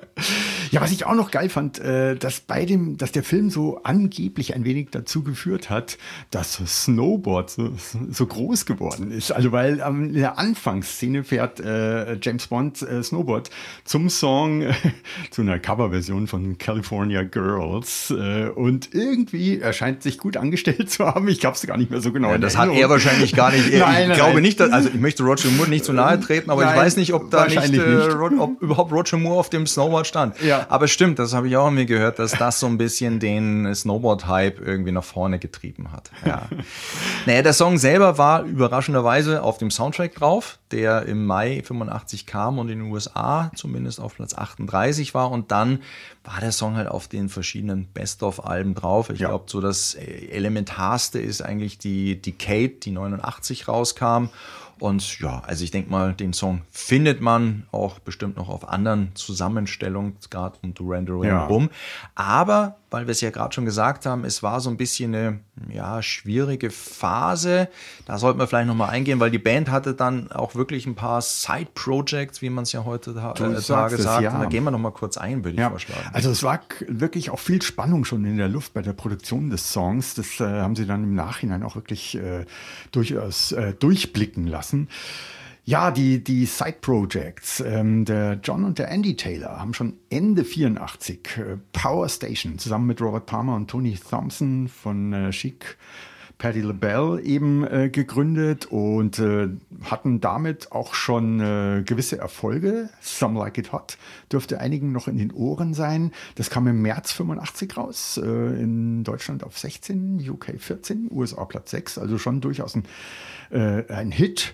Ja, was ich auch noch geil fand, äh, dass bei dem, dass der Film so angeblich ein wenig dazu geführt hat, dass Snowboard so, so groß geworden ist. Also weil ähm, in der Anfangsszene fährt äh, James Bond äh, Snowboard zum Song, äh, zu einer Coverversion von California Girls äh, und irgendwie erscheint sich gut angestellt zu haben. Ich glaube es gar nicht mehr so genau. Ja, das hat er wahrscheinlich gar nicht. Er, nein, ich nein, glaube nein. nicht, dass, also ich möchte Roger Moore nicht zu nahe treten, aber nein, ich weiß nicht, ob da nicht, äh, nicht. ob überhaupt Roger Moore auf dem Snowboard stand. Ja. Aber stimmt, das habe ich auch mir gehört, dass das so ein bisschen den Snowboard-Hype irgendwie nach vorne getrieben hat. Ja. Naja, der Song selber war überraschenderweise auf dem Soundtrack drauf, der im Mai fünfundachtzig kam und in den U S A zumindest auf Platz achtunddreißig war und dann war der Song halt auf den verschiedenen Best-of-Alben drauf. Ich ja. glaube, so das Elementarste ist eigentlich die, die Kate, die neunundachtzig rauskam. Und ja, also ich denke mal, den Song findet man auch bestimmt noch auf anderen Zusammenstellungen, gerade um Duran Duran ja. rum. Aber, weil wir es ja gerade schon gesagt haben, es war so ein bisschen eine ja, schwierige Phase. Da sollten wir vielleicht nochmal eingehen, weil die Band hatte dann auch wirklich ein paar Side-Projects, wie man es ja heutzutage sagt. Ja. Da gehen wir nochmal kurz ein, würde ich ja. vorschlagen. Also es war wirklich auch viel Spannung schon in der Luft bei der Produktion des Songs. Das äh, haben sie dann im Nachhinein auch wirklich äh, durchaus äh, durchblicken lassen. Ja, die, die Side-Projects, ähm, der John und der Andy Taylor haben schon Ende vierundachtzig äh, Power Station zusammen mit Robert Palmer und Tony Thompson von äh, Chic, Patti LaBelle eben äh, gegründet und äh, hatten damit auch schon äh, gewisse Erfolge. Some Like It Hot dürfte einigen noch in den Ohren sein. Das kam im März fünfundachtzig raus, äh, in Deutschland auf sechzehn, U K vierzehn, U S A Platz sechs, also schon durchaus ein, äh, ein Hit.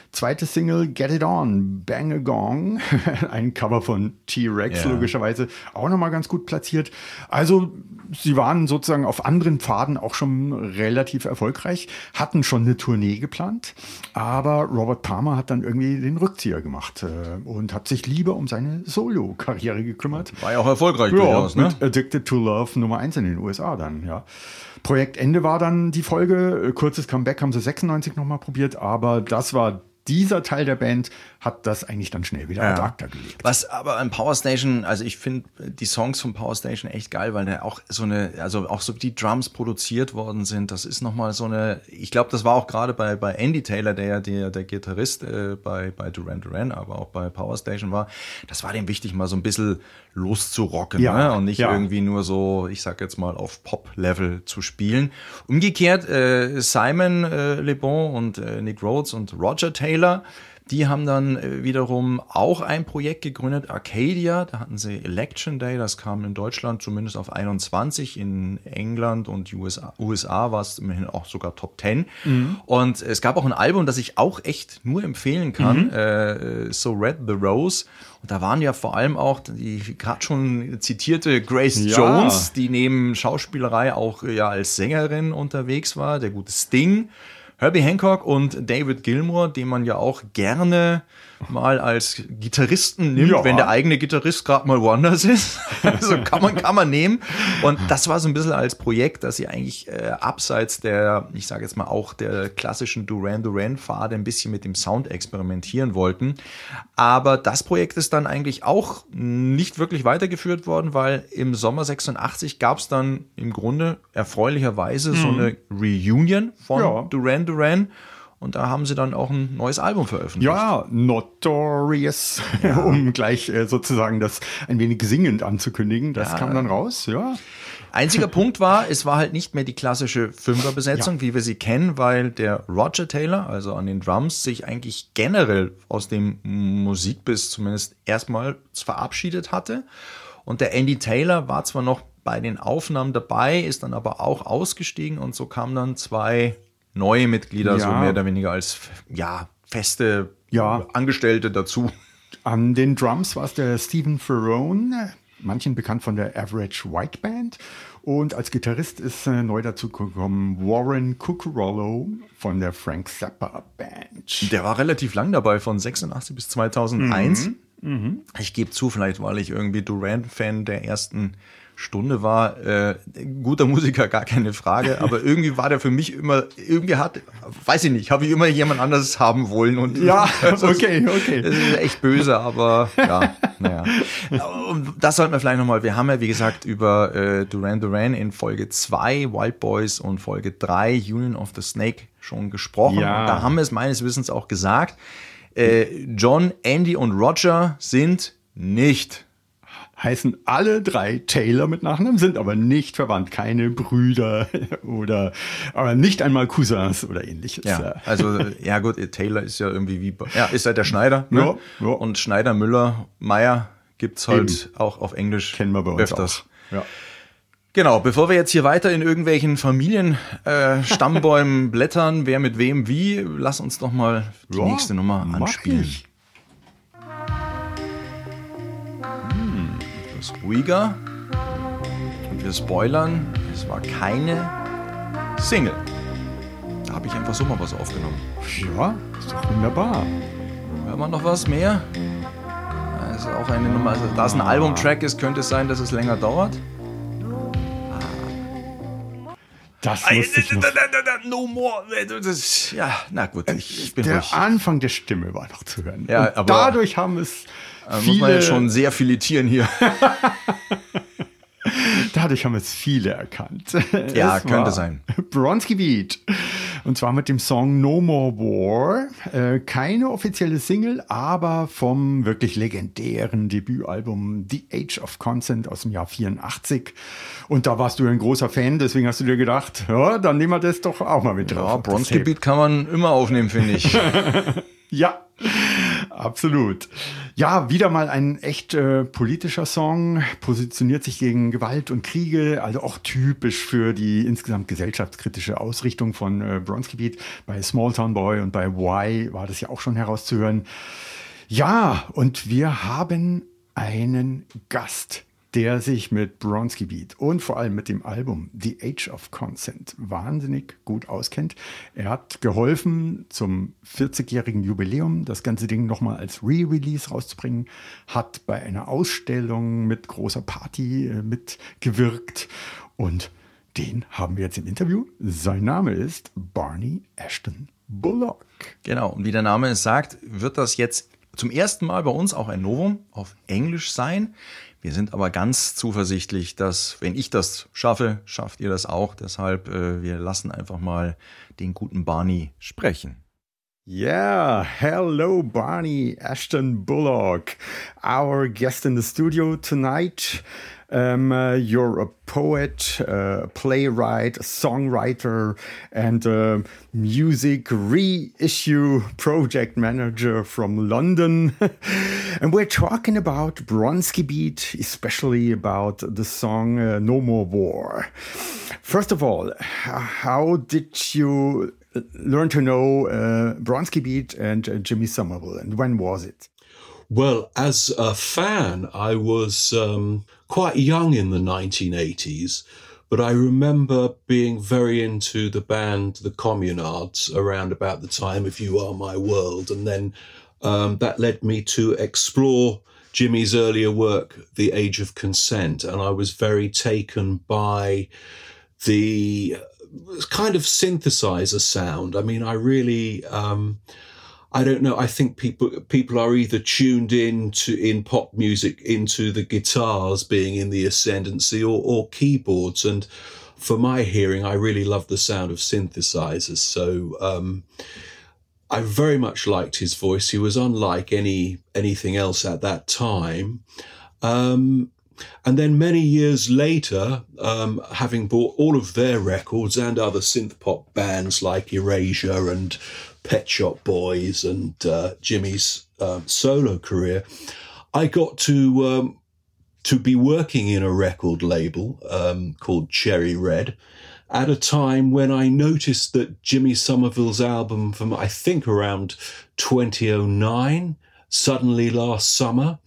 Zweite Single, Get It On, Bang a Gong. Ein Cover von T-Rex, ja. logischerweise. Auch nochmal ganz gut platziert. Also, sie waren sozusagen auf anderen Pfaden auch schon relativ erfolgreich, hatten schon eine Tournee geplant, aber Robert Palmer hat dann irgendwie den Rückzieher gemacht äh, und hat sich lieber um seine Solo-Karriere gekümmert. War ja auch erfolgreich ja, durchaus, ne? Mit Addicted to Love Nummer eins in den U S A dann, ja. Projektende war dann die Folge. Kurzes Comeback haben sie sechsundneunzig nochmal probiert, aber das war dieser Teil der Band, hat das eigentlich dann schnell wieder ad acta gelegt. Was aber an Power Station, also ich finde die Songs von Power Station echt geil, weil da auch so eine, also auch so die Drums produziert worden sind. Das ist nochmal so eine, ich glaube, das war auch gerade bei, bei Andy Taylor, der ja der, der Gitarrist äh, bei, bei Duran Duran, aber auch bei Power Station war. Das war dem wichtig, mal so ein bisschen loszurocken, ja, ne? Und nicht ja. irgendwie nur so, ich sag jetzt mal, auf Pop-Level zu spielen. Umgekehrt, äh, Simon äh, Le Bon und äh, Nick Rhodes und Roger Taylor, die haben dann äh, wiederum auch ein Projekt gegründet, Arcadia. Da hatten sie Election Day, das kam in Deutschland zumindest auf einundzwanzig, in England und U S A, U S A war es immerhin auch sogar Top zehn. Mhm. Und es gab auch ein Album, das ich auch echt nur empfehlen kann, mhm. äh, So Red the Rose. Und da waren ja vor allem auch die gerade schon zitierte Grace ja. Jones, die neben Schauspielerei auch ja als Sängerin unterwegs war, der gute Sting, Herbie Hancock und David Gilmour, den man ja auch gerne mal als Gitarristen nimmt, ja. wenn der eigene Gitarrist gerade mal woanders ist. Also kann man, kann man nehmen. Und das war so ein bisschen als Projekt, dass sie eigentlich äh, abseits der, ich sage jetzt mal auch der klassischen Duran Duran Pfade ein bisschen mit dem Sound experimentieren wollten. Aber das Projekt ist dann eigentlich auch nicht wirklich weitergeführt worden, weil im Sommer sechsundachtzig gab es dann im Grunde erfreulicherweise mhm. so eine Reunion von ja. Duran Duran. Und da haben sie dann auch ein neues Album veröffentlicht. Ja, Notorious, ja. um gleich äh, sozusagen das ein wenig singend anzukündigen. Das ja. kam dann raus, ja. Einziger Punkt war, es war halt nicht mehr die klassische Fünferbesetzung, ja. wie wir sie kennen, weil der Roger Taylor, also an den Drums, sich eigentlich generell aus dem Musikbiss zumindest erstmal verabschiedet hatte. Und der Andy Taylor war zwar noch bei den Aufnahmen dabei, ist dann aber auch ausgestiegen und so kamen dann zwei neue Mitglieder, ja. so mehr oder weniger als ja, feste ja. Angestellte dazu. An den Drums war es der Stephen Ferrone, manchen bekannt von der Average White Band. Und als Gitarrist ist äh, neu dazu gekommen Warren Cucurullo von der Frank Zappa Band. Der war relativ lang dabei, von sechsundachtzig bis zweitausendeins. Mhm. Mhm. Ich gebe zu, vielleicht weil ich irgendwie Duran-Fan der ersten Stunde war, äh, guter Musiker, gar keine Frage, aber irgendwie war der für mich immer, irgendwie hat, weiß ich nicht, habe ich immer jemand anderes haben wollen und ja, okay, okay. Das ist echt böse, aber ja, naja. Und das sollten wir vielleicht nochmal, wir haben ja wie gesagt über äh, Duran Duran in Folge zwei, Wild Boys und Folge drei, Union of the Snake schon gesprochen. Ja. Und da haben wir es meines Wissens auch gesagt, äh, John, Andy und Roger sind nicht heißen alle drei Taylor mit Nachnamen, sind aber nicht verwandt, keine Brüder oder aber nicht einmal Cousins oder ähnliches. Ja, also ja gut, Taylor ist ja irgendwie wie, ja, ist halt der Schneider, ne? Ja, ja. Und Schneider, Müller, Meyer gibt's halt Eben. auch auf Englisch. Kennen wir bei uns öfters. Auch. Ja. Genau, bevor wir jetzt hier weiter in irgendwelchen Familienstammbäumen äh, blättern, wer mit wem wie, lass uns doch mal die ja, nächste Nummer anspielen. Ich. Ruhiger und wir spoilern, es war keine Single. Da habe ich einfach so mal was aufgenommen. Ja, ist doch wunderbar. Hört man noch was mehr? Also auch eine Nummer, also da es ein Albumtrack ist, könnte es sein, dass es länger dauert. Das musste ich noch. No more. Das, ja, na gut, ich, ich bin Der ruhig. Anfang der Stimme war noch zu hören. Ja, und aber dadurch haben es Da viele, muss man jetzt schon sehr filetieren hier. Dadurch haben es viele erkannt. Ja, es könnte sein. Bronski Beat. Und zwar mit dem Song No More War. Äh, keine offizielle Single, aber vom wirklich legendären Debütalbum The Age of Consent aus dem Jahr vierundachtzig. Und da warst du ein großer Fan, deswegen hast du dir gedacht, ja, dann nehmen wir das doch auch mal mit drauf. Ja, Bronski Beat kann man immer aufnehmen, finde ich. Ja. Absolut. Ja, wieder mal ein echt äh, politischer Song, positioniert sich gegen Gewalt und Kriege, also auch typisch für die insgesamt gesellschaftskritische Ausrichtung von äh, Bronski Beat. Bei Small Town Boy und bei Why war das ja auch schon herauszuhören. Ja, und wir haben einen Gast, der sich mit Bronski Beat und vor allem mit dem Album The Age of Consent wahnsinnig gut auskennt. Er hat geholfen, zum vierzigjährigen Jubiläum das ganze Ding nochmal als Re-Release rauszubringen, hat bei einer Ausstellung mit großer Party äh, mitgewirkt und den haben wir jetzt im Interview. Sein Name ist Barney Ashton Bullock. Genau, und wie der Name es sagt, wird das jetzt zum ersten Mal bei uns auch ein Novum auf Englisch sein. Wir sind aber ganz zuversichtlich, dass, wenn ich das schaffe, schafft ihr das auch. Deshalb, äh, wir lassen einfach mal den guten Barney sprechen. Yeah, hello Barney Ashton Bullock, our guest in the studio tonight. Um, uh, you're a poet, a playwright, a songwriter, and a music reissue project manager from London. And we're talking about Bronski Beat, especially about the song uh, No More War. First of all, how did you learn to know uh, Bronski Beat and uh, Jimmy Somerville, and when was it? Well, as a fan, I was um, quite young in the nineteen eighties, but I remember being very into the band The Communards around about the time of You Are My World, and then um, that led me to explore Jimmy's earlier work, The Age of Consent, and I was very taken by the kind of synthesizer sound. I mean, I really... Um, I don't know. I think people people are either tuned in to in pop music into the guitars being in the ascendancy or, or keyboards. And for my hearing, I really love the sound of synthesizers. So um, I very much liked his voice. He was unlike any anything else at that time. Um, and then many years later, um, having bought all of their records and other synth pop bands like Erasure and Pet Shop Boys and uh, Jimmy's um, solo career, I got to um, to be working in a record label um, called Cherry Red at a time when I noticed that Jimmy Somerville's album from, I think, around twenty oh nine, Suddenly Last Summer,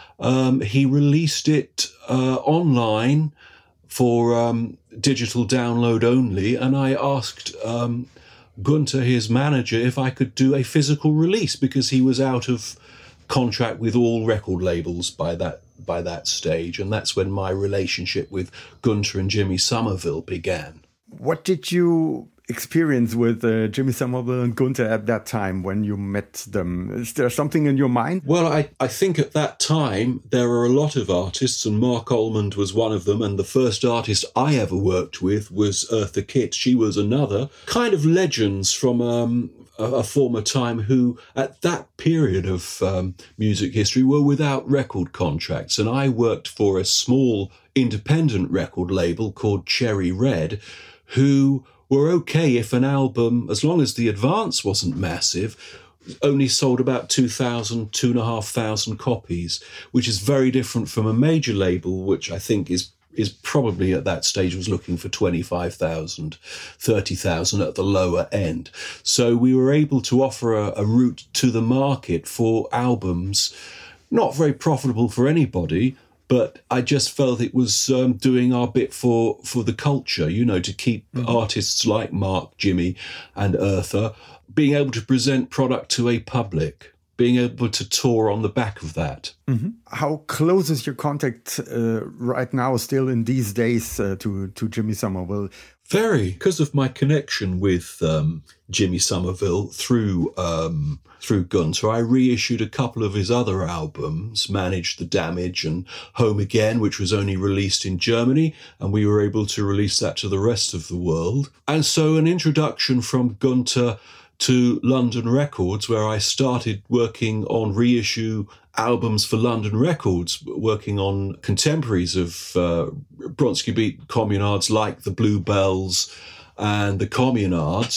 um, he released it uh, online for um, digital download only, and I asked um, Gunter, his manager, if I could do a physical release because he was out of contract with all record labels by that by that stage, and that's when my relationship with Gunter and Jimmy Somerville began. What did you experience with uh, Jimmy Somerville and Gunter at that time when you met them? Is there something in your mind? Well, I, I think at that time there were a lot of artists, and Mark Almond was one of them, and the first artist I ever worked with was Eartha Kitt. She was another. Kind of legends from um, a, a former time who, at that period of um, music history, were without record contracts, and I worked for a small independent record label called Cherry Red, who were okay if an album, as long as the advance wasn't massive, only sold about two thousand, two thousand five hundred copies, which is very different from a major label, which I think is is probably at that stage was looking for twenty-five thousand, thirty thousand at the lower end. So we were able to offer a, a route to the market for albums, not very profitable for anybody, but I just felt it was um, doing our bit for, for the culture, you know, to keep mm-hmm. artists like Mark, Jimmy and Eartha being able to present product to a public, being able to tour on the back of that. Mm-hmm. How close is your contact uh, right now, still in these days, uh, to, to Jimmy Somerville? Very, because of my connection with um, Jimmy Somerville through um, through Gunter. I reissued a couple of his other albums, Manage the Damage and Home Again, which was only released in Germany, and we were able to release that to the rest of the world. And so an introduction from Gunter to London Records, where I started working on reissue albums for London Records, working on contemporaries of uh, Bronski Beat Communards like the Bluebells and the Communards.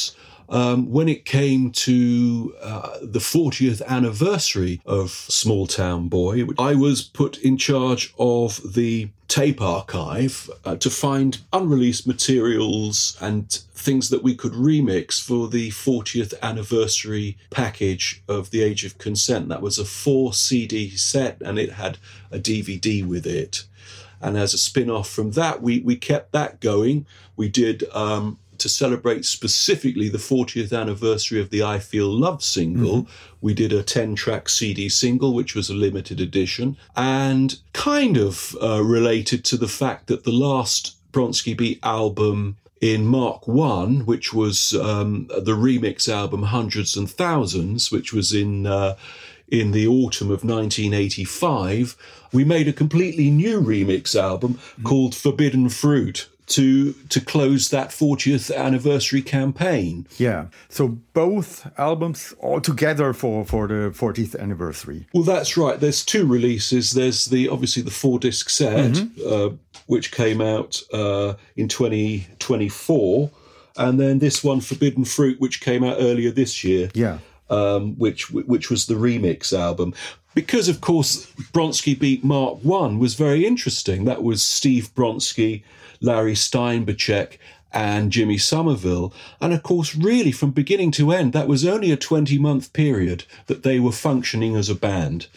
um, when it came to uh, the fortieth anniversary of Small Town Boy, I was put in charge of the tape archive uh, to find unreleased materials and things that we could remix for the fortieth anniversary package of The Age of Consent. That was a four C D set, and it had a D V D with it. And as a spin-off from that, we, we kept that going. We did, um, to celebrate specifically the fortieth anniversary of the I Feel Love single, mm-hmm. we did a ten-track C D single, which was a limited edition, and kind of uh, related to the fact that the last Bronski Beat album in Mark One, which was um, the remix album Hundreds and Thousands, which was in... Uh, in the autumn of nineteen eighty-five, we made a completely new remix album mm-hmm. called Forbidden Fruit to to close that fortieth anniversary campaign. Yeah. So both albums all together for, for the fortieth anniversary. Well, that's right. There's two releases. There's the obviously the four-disc set, mm-hmm. uh, which came out uh, in twenty twenty-four, and then this one, Forbidden Fruit, which came out earlier this year. Yeah. Um, which which was the remix album. Because, of course, Bronski Beat Mark One was very interesting. That was Steve Bronski, Larry Steinbachek, and Jimmy Somerville. And, of course, really, from beginning to end, that was only a twenty-month period that they were functioning as a band.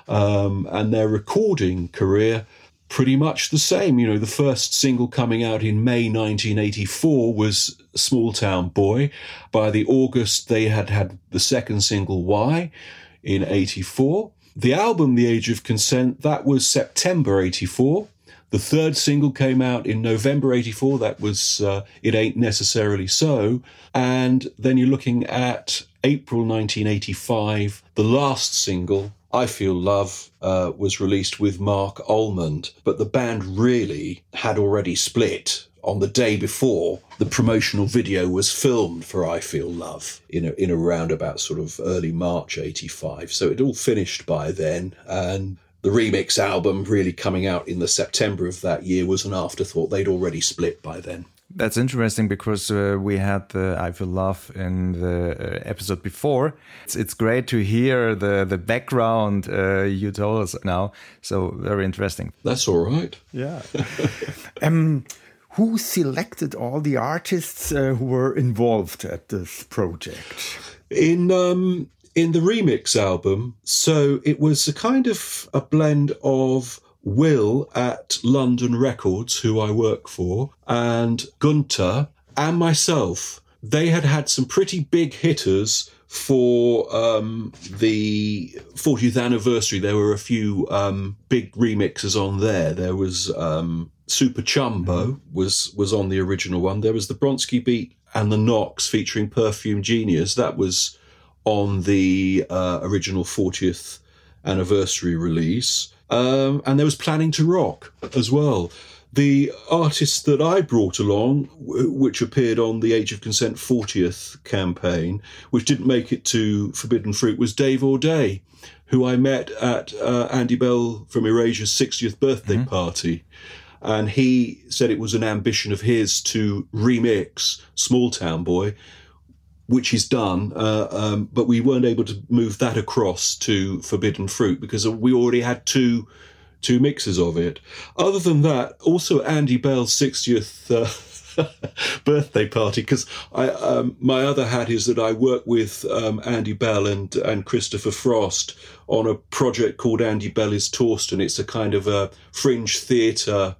Um, and their recording career, pretty much the same. You know, the first single coming out in May nineteen eighty-four was Small Town Boy. By the August, they had had the second single, Why, in eighty-four. The album, The Age of Consent, that was September eighty-four. The third single came out in November eighty-four. That was uh, It Ain't Necessarily So. And then you're looking at April nineteen eighty-five. The last single, I Feel Love, uh, was released with Mark Almond. But the band really had already split on the day before the promotional video was filmed for I Feel Love in, a, in around about sort of early March eighty-five. So it all finished by then. And the remix album really coming out in the September of that year was an afterthought. They'd already split by then. That's interesting because uh, we had the I Feel Love in the uh, episode before. It's, it's great to hear the, the background uh, you told us now. So very interesting. That's all right. Yeah. um, who selected all the artists uh, who were involved at this project? In um, in the remix album, so it was a kind of a blend of Will at London Records, who I work for, and Gunter, and myself. They had had some pretty big hitters for um, the fortieth anniversary. There were a few um, big remixes on there. There was um, Super Chumbo was, was on the original one. There was the Bronski Beat and the Knocks featuring Perfume Genius. That was on the uh, original fortieth anniversary release. Um, and there was Planning to Rock as well. The artist that I brought along, w- which appeared on the Age of Consent fortieth campaign, which didn't make it to Forbidden Fruit, was Dave O'Day, who I met at uh, Andy Bell from Erasure's sixtieth birthday mm-hmm. party. And he said it was an ambition of his to remix Small Town Boy, which he's done, uh, um, but we weren't able to move that across to Forbidden Fruit because we already had two two mixes of it. Other than that, also Andy Bell's sixtieth uh, birthday party, because I um, my other hat is that I work with um, Andy Bell and, and Christopher Frost on a project called Andy Bell is Torsten. It's a kind of a fringe theatre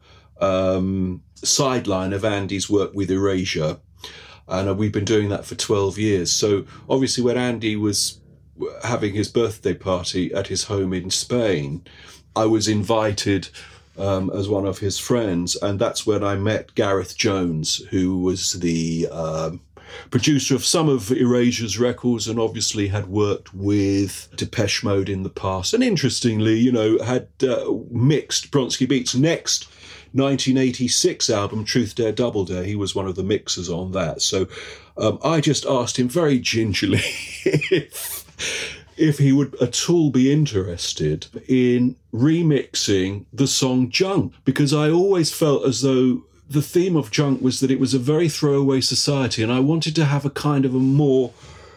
um, sideline of Andy's work with Erasure. And we've been doing that for twelve years. So obviously when Andy was having his birthday party at his home in Spain, I was invited um, as one of his friends. And that's when I met Gareth Jones, who was the um, producer of some of Erasure's records and obviously had worked with Depeche Mode in the past. And interestingly, you know, had uh, mixed Bronski Beat's next nineteen eighty-six album, Truth Dare Double Dare. He was one of the mixers on that. So um, I just asked him very gingerly if, if he would at all be interested in remixing the song Junk, because I always felt as though the theme of Junk was that it was a very throwaway society, and I wanted to have a kind of a more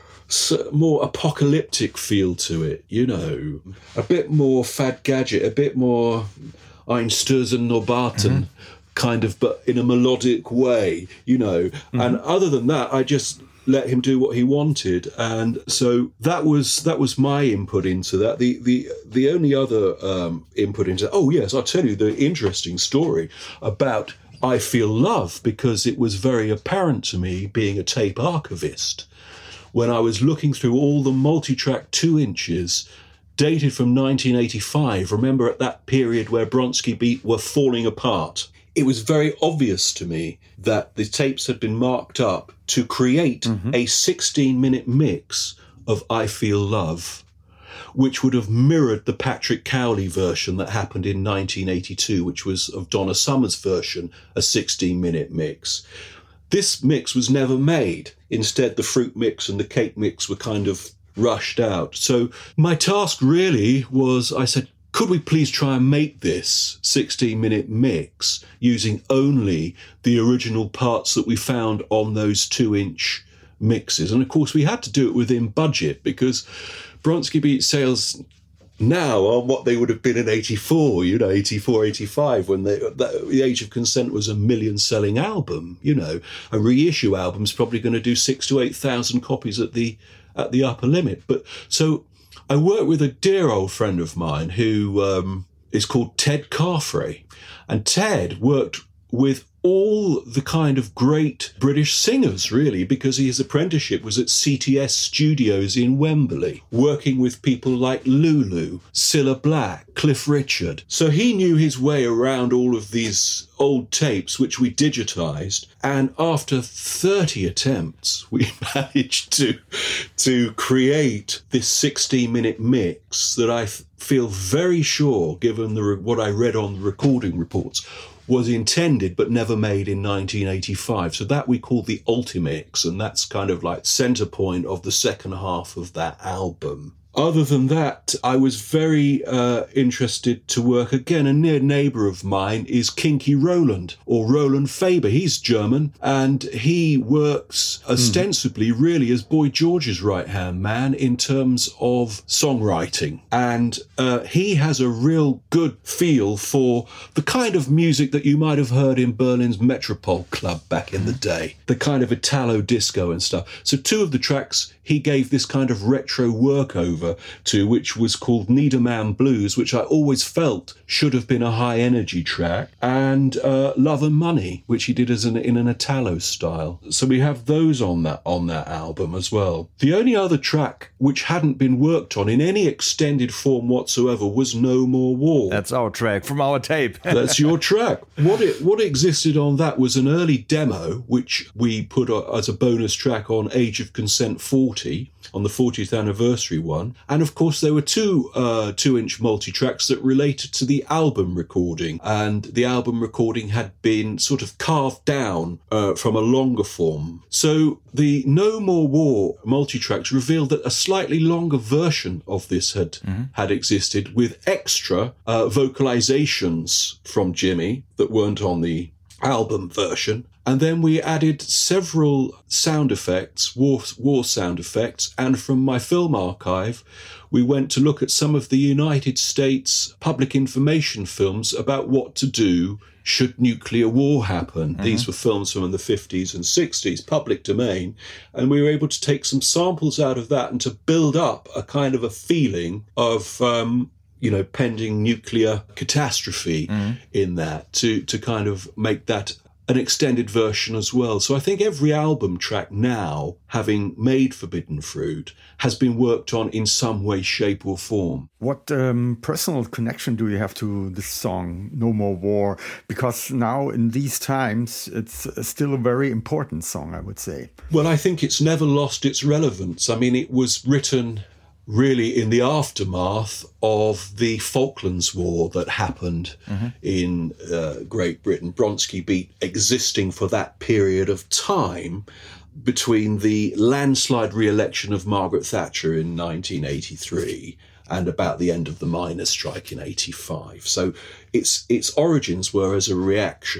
more apocalyptic feel to it, you know, a bit more Fad Gadget, a bit more Einstürzen Norbaten mm-hmm. kind of, but in a melodic way, you know. Mm-hmm. And other than that, I just let him do what he wanted, and so that was that was my input into that. The the the only other um, input into oh yes, I'll tell you the interesting story about I Feel Love, because it was very apparent to me, being a tape archivist, when I was looking through all the multi-track two inches dated from nineteen eighty-five. Remember, at that period where Bronski Beat were falling apart, it was very obvious to me that the tapes had been marked up to create mm-hmm. a sixteen-minute mix of I Feel Love, which would have mirrored the Patrick Cowley version that happened in nineteen eighty-two, which was of Donna Summer's version, a sixteen-minute mix. This mix was never made. Instead, the fruit mix and the cake mix were kind of rushed out. So my task really was, I said, could we please try and make this sixteen-minute mix using only the original parts that we found on those two-inch mixes? And, of course, we had to do it within budget, because Bronski Beat sales now are what they would have been in eighty-four, you know, eighty-four, eighty-five, when they, that, The Age of Consent was a million-selling album, you know. A reissue album's probably going to do six to eight thousand copies at the at the upper limit. But so I worked with a dear old friend of mine who um, is called Ted Carfrae. And Ted worked with all the kind of great British singers, really, because his apprenticeship was at C T S Studios in Wembley, working with people like Lulu, Cilla Black, Cliff Richard. So he knew his way around all of these old tapes, which we digitised. And after thirty attempts, we managed to, to create this sixteen-minute mix that I f- feel very sure, given the re- what I read on the recording reports, was intended but never made in nineteen eighty-five. So that we call the Ultimix, and that's kind of like centre point of the second half of that album. Other than that, I was very uh, interested to work. Again, a near neighbour of mine is Kinky Roland, or Roland Faber. He's German, and he works ostensibly mm. really as Boy George's right-hand man in terms of songwriting. And uh, he has a real good feel for the kind of music that you might have heard in Berlin's Metropole Club back in the day, the kind of Italo disco and stuff. So two of the tracks he gave this kind of retro workover to, which was called Niederman Blues, which I always felt should have been a high energy track, and uh, Love and Money, which he did as an, in an Italo style. So we have those on that on that album as well. The only other track which hadn't been worked on in any extended form whatsoever was No More War. That's our track from our tape. That's your track. What it what existed on that was an early demo, which we put as a bonus track on Age of Consent forty, on the fortieth anniversary one. And of course there were two uh, two-inch multi-tracks that related to the album recording, and the album recording had been sort of carved down uh, from a longer form. So the No More War multi-tracks revealed that a slightly longer version of this had mm-hmm. had existed, with extra uh, vocalizations from Jimmy that weren't on the album version. And then we added several sound effects, war, war sound effects, and from my film archive, we went to look at some of the United States public information films about what to do should nuclear war happen. Mm-hmm. These were films from the fifties and sixties, public domain, and we were able to take some samples out of that and to build up a kind of a feeling of um, you know, pending nuclear catastrophe mm-hmm. in that, to to kind of make that an extended version as well. So I think every album track now, having made Forbidden Fruit, has been worked on in some way, shape or form. What um, personal connection do you have to this song, No More War? Because now in these times, it's still a very important song, I would say. Well, I think it's never lost its relevance. I mean, it was written really in the aftermath of the Falklands War that happened mm-hmm. in uh, Great Britain. Bronski Beat existing for that period of time between the landslide re-election of Margaret Thatcher in nineteen eighty-three and about the end of the miners' strike in eighty-five. So its its origins were as a reaction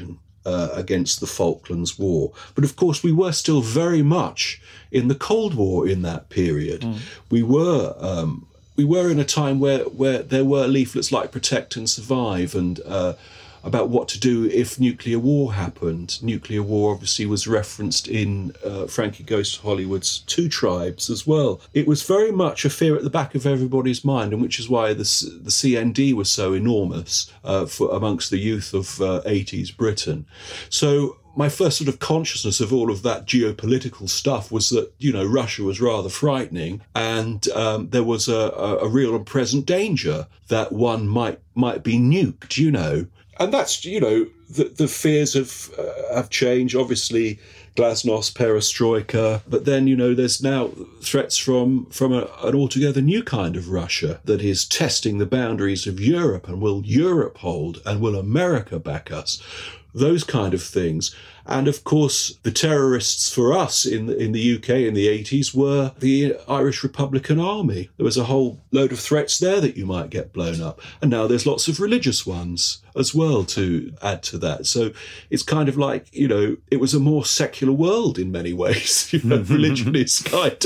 uh, against the Falklands War. But of course, we were still very much in the Cold War in that period. Mm. We were um, we were in a time where, where there were leaflets like Protect and Survive and uh, about what to do if nuclear war happened. Nuclear war obviously was referenced in uh, Frankie Goes to Hollywood's Two Tribes as well. It was very much a fear at the back of everybody's mind, and which is why the, the C N D was so enormous uh, for amongst the youth of uh, eighties Britain. So my first sort of consciousness of all of that geopolitical stuff was that, you know, Russia was rather frightening, and um, there was a, a, a real and present danger that one might might be nuked, you know. And that's, you know, the, the fears have, uh, have changed. Obviously, Glasnost, Perestroika. But then, you know, there's now threats from, from a, an altogether new kind of Russia that is testing the boundaries of Europe. And will Europe hold? And will America back us? Those kind of things. And of course, the terrorists for us in the, in the U K in the eighties were the Irish Republican Army. There was a whole load of threats there that you might get blown up. And now there's lots of religious ones as well to add to that. So it's kind of like, you know, it was a more secular world in many ways. You know, religion is kind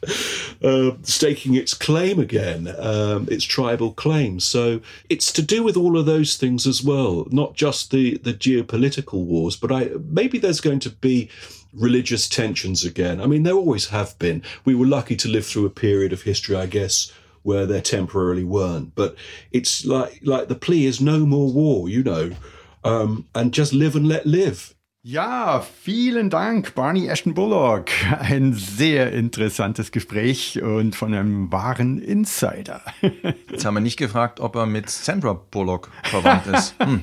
of uh, staking its claim again, um, its tribal claim. So it's to do with all of those things as well, not just the, the geopolitical wars, but I maybe there's going to be religious tensions again. I mean, there always have been. We were lucky to live through a period of history, I guess, where there temporarily weren't. But it's like like the plea is no more war, you know, um, and just live and let live. Ja, vielen Dank, Barney Ashton Bullock. Ein sehr interessantes Gespräch und von einem wahren Insider. Jetzt haben wir nicht gefragt, ob er mit Sandra Bullock verwandt ist. Hm.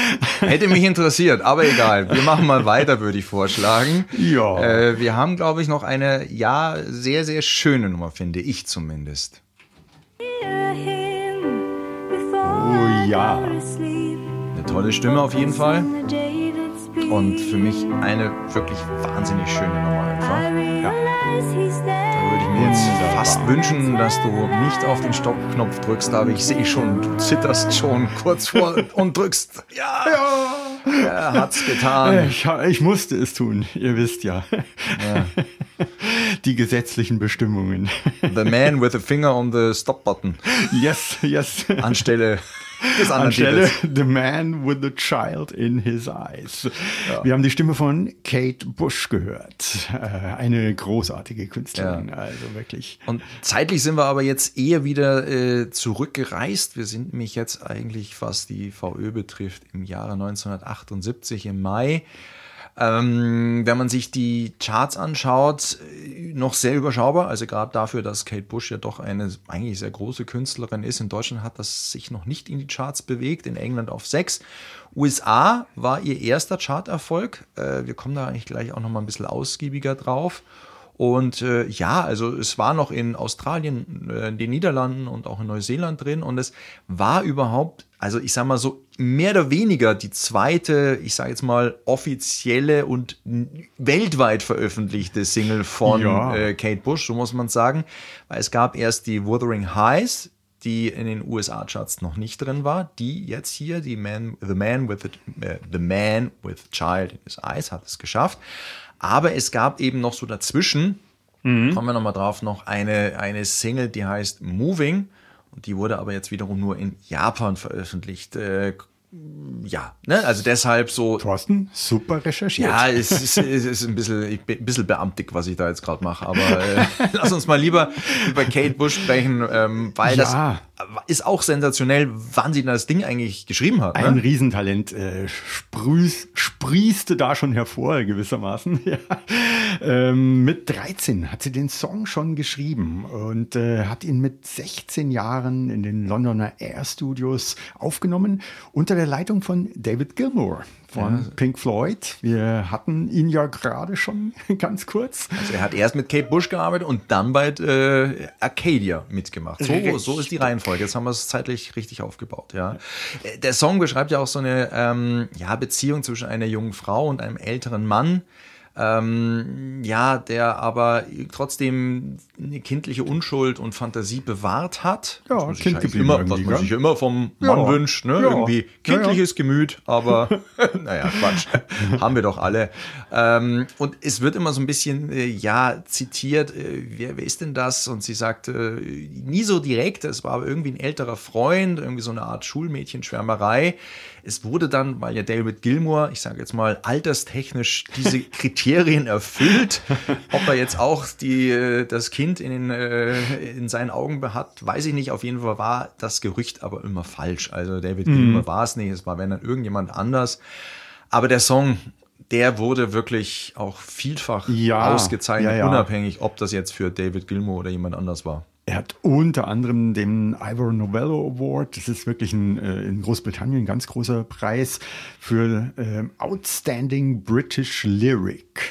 Hätte mich interessiert, aber egal. Wir machen mal weiter, würde ich vorschlagen. Ja. Äh, wir haben, glaube ich, noch eine, ja, sehr, sehr schöne Nummer, finde ich zumindest. Oh ja. Eine tolle Stimme auf jeden Fall. Und für mich eine wirklich wahnsinnig schöne Nummer einfach. Ja. Da würde ich mir jetzt fast wünschen, dass du nicht auf den Stoppknopf drückst, aber ich sehe schon, du zitterst schon kurz vor und drückst. Ja, ja. Er hat's getan. Ich, ich musste es tun, ihr wisst ja. ja. Die gesetzlichen Bestimmungen. The man with a finger on the stop button. Yes, yes. Anstelle des anderen Anstelle Titels. The Man with the Child in His Eyes. Ja. Wir haben die Stimme von Kate Bush gehört. Eine großartige Künstlerin, ja. Also wirklich. Und zeitlich sind wir aber jetzt eher wieder äh, zurückgereist. Wir sind nämlich jetzt eigentlich, was die V Ö betrifft, im Jahre neunzehnhundertachtundsiebzig im Mai. Ähm, wenn man sich die Charts anschaut, noch sehr überschaubar. Also gerade dafür, dass Kate Bush ja doch eine eigentlich sehr große Künstlerin ist. In Deutschland hat das sich noch nicht in die Charts bewegt, in England auf sechs. U S A war ihr erster Charterfolg. Äh, wir kommen da eigentlich gleich auch noch mal ein bisschen ausgiebiger drauf. Und äh, ja, also es war noch in Australien, äh, den Niederlanden und auch in Neuseeland drin. Und es war überhaupt, also ich sag mal so, mehr oder weniger die zweite, ich sage jetzt mal, offizielle und weltweit veröffentlichte Single von ja. äh, Kate Bush, so muss man sagen. Weil es gab erst die Wuthering Heights, die in den U S A-Charts noch nicht drin war. Die jetzt hier, die Man, The Man with the, äh, The Man with Child in His Eyes, hat es geschafft. Aber es gab eben noch so dazwischen, mhm. kommen wir nochmal drauf, noch eine, eine Single, die heißt Moving. Und die wurde aber jetzt wiederum nur in Japan veröffentlicht. Äh, ja, ne? Also deshalb so. Thorsten, super recherchiert. Ja, es ist, es ist ein bisschen, ich bin ein bisschen beamtig, was ich da jetzt gerade mache. Aber äh, lass uns mal lieber über Kate Bush sprechen, ähm, weil ja. das ist auch sensationell, wann sie das Ding eigentlich geschrieben hat. Ne? Ein Riesentalent, äh, sprüß, sprießte da schon hervor gewissermaßen. Ja. Ähm, mit dreizehn hat sie den Song schon geschrieben und äh, hat ihn mit sechzehn Jahren in den Londoner Air Studios aufgenommen, unter der Leitung von David Gilmour von ja. Pink Floyd. Wir hatten ihn ja gerade schon ganz kurz. Also er hat erst mit Kate Bush gearbeitet und dann bei äh, Arcadia mitgemacht. So, so ist die Reihenfolge. Jetzt haben wir es zeitlich richtig aufgebaut. Ja. Der Song beschreibt ja auch so eine ähm, ja, Beziehung zwischen einer jungen Frau und einem älteren Mann. ähm, ja, der aber trotzdem eine kindliche Unschuld und Fantasie bewahrt hat. Ja, was man Kind sich geblieben immer, irgendwie, was man gell? sich immer vom Mann Ja, wünscht, ne? ja. Irgendwie kindliches Ja, Gemüt, aber naja, Quatsch. Haben wir doch alle. Ähm, und es wird immer so ein bisschen, äh, ja, zitiert, äh, wer, wer ist denn das? Und sie sagt, äh, nie so direkt, es war aber irgendwie ein älterer Freund, irgendwie so eine Art Schulmädchenschwärmerei. Es wurde dann, weil ja David Gilmour, ich sage jetzt mal, alterstechnisch diese Kriterien erfüllt, ob er jetzt auch die, das Kind in, in seinen Augen hat, weiß ich nicht. Auf jeden Fall war das Gerücht aber immer falsch. Also David mhm. Gilmour war es nicht, es war wenn dann irgendjemand anders. Aber der Song, der wurde wirklich auch vielfach ja, ausgezeichnet, ja, ja. unabhängig, ob das jetzt für David Gilmour oder jemand anders war. Er hat unter anderem den Ivor Novello Award, das ist wirklich ein, äh, in Großbritannien ein ganz großer Preis für äh, Outstanding British Lyric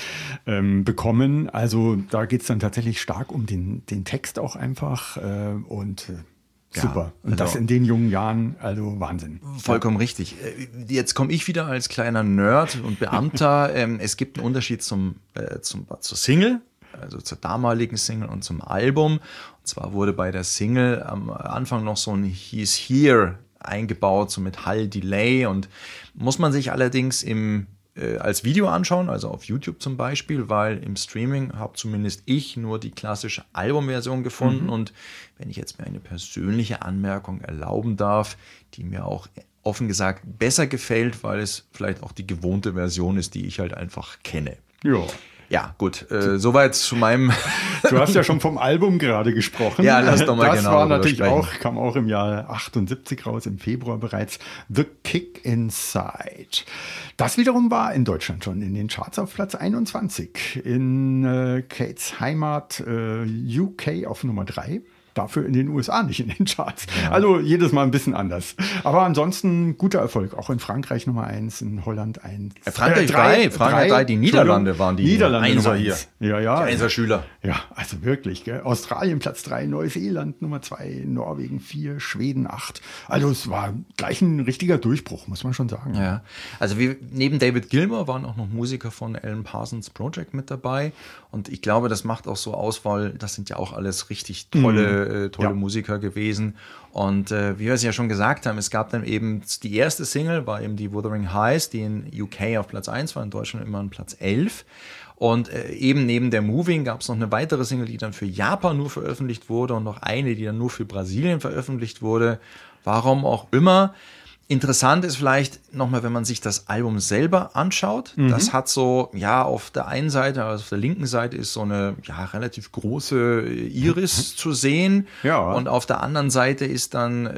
ähm, bekommen. Also da geht es dann tatsächlich stark um den, den Text auch einfach äh, und äh, super. Und also das in den jungen Jahren, also Wahnsinn. Vollkommen richtig. Jetzt komme ich wieder als kleiner Nerd und Beamter. Es gibt einen Unterschied zum, äh, zum, zur Single, also zur damaligen Single und zum Album. Und zwar wurde bei der Single am Anfang noch so ein He's Here eingebaut, so mit Hall-Delay. Und muss man sich allerdings im äh, als Video anschauen, also auf YouTube zum Beispiel, weil im Streaming habe zumindest ich nur die klassische Albumversion gefunden. Mhm. Und wenn ich jetzt mir eine persönliche Anmerkung erlauben darf, die mir auch offen gesagt besser gefällt, weil es vielleicht auch die gewohnte Version ist, die ich halt einfach kenne. Ja. Ja, gut, äh, soweit zu meinem... Du hast ja schon vom Album gerade gesprochen. Ja, lass doch mal das genau war natürlich sprechen. auch, kam auch im Jahr achtundsiebzig raus, im Februar bereits, The Kick Inside. Das wiederum war in Deutschland schon in den Charts auf Platz einundzwanzig. In äh, Kates Heimat äh, U K auf Nummer drei. Dafür in den U S A nicht in den Charts. Ja. Also jedes Mal ein bisschen anders. Aber ansonsten guter Erfolg. Auch in Frankreich Nummer eins, in Holland eins. Äh, Frankreich drei, äh, Frankreich drei, die Niederlande waren die Niederlande Einser Nummer hier. Eins. Ja, ja. Die Einser-Schüler. Ja, also wirklich. Gell? Australien Platz drei, Neuseeland Nummer zwei, Norwegen vier, Schweden acht. Also es war gleich ein richtiger Durchbruch, muss man schon sagen. Ja, also wir, neben David Gilmour waren auch noch Musiker von Alan Parsons Project mit dabei. Und ich glaube, das macht auch so aus, weil das sind ja auch alles richtig tolle, mhm. äh, tolle ja. Musiker gewesen. Und äh, wie wir es ja schon gesagt haben, es gab dann eben die erste Single, war eben die Wuthering Heights, die in U K auf Platz eins war, in Deutschland immer an Platz elf. Und äh, eben neben der Moving gab es noch eine weitere Single, die dann für Japan nur veröffentlicht wurde und noch eine, die dann nur für Brasilien veröffentlicht wurde. Warum auch immer. Interessant ist vielleicht nochmal, wenn man sich das Album selber anschaut. Mhm. Das hat so, ja, auf der einen Seite, also auf der linken Seite ist so eine, ja, relativ große Iris mhm. zu sehen. Ja. Und auf der anderen Seite ist dann,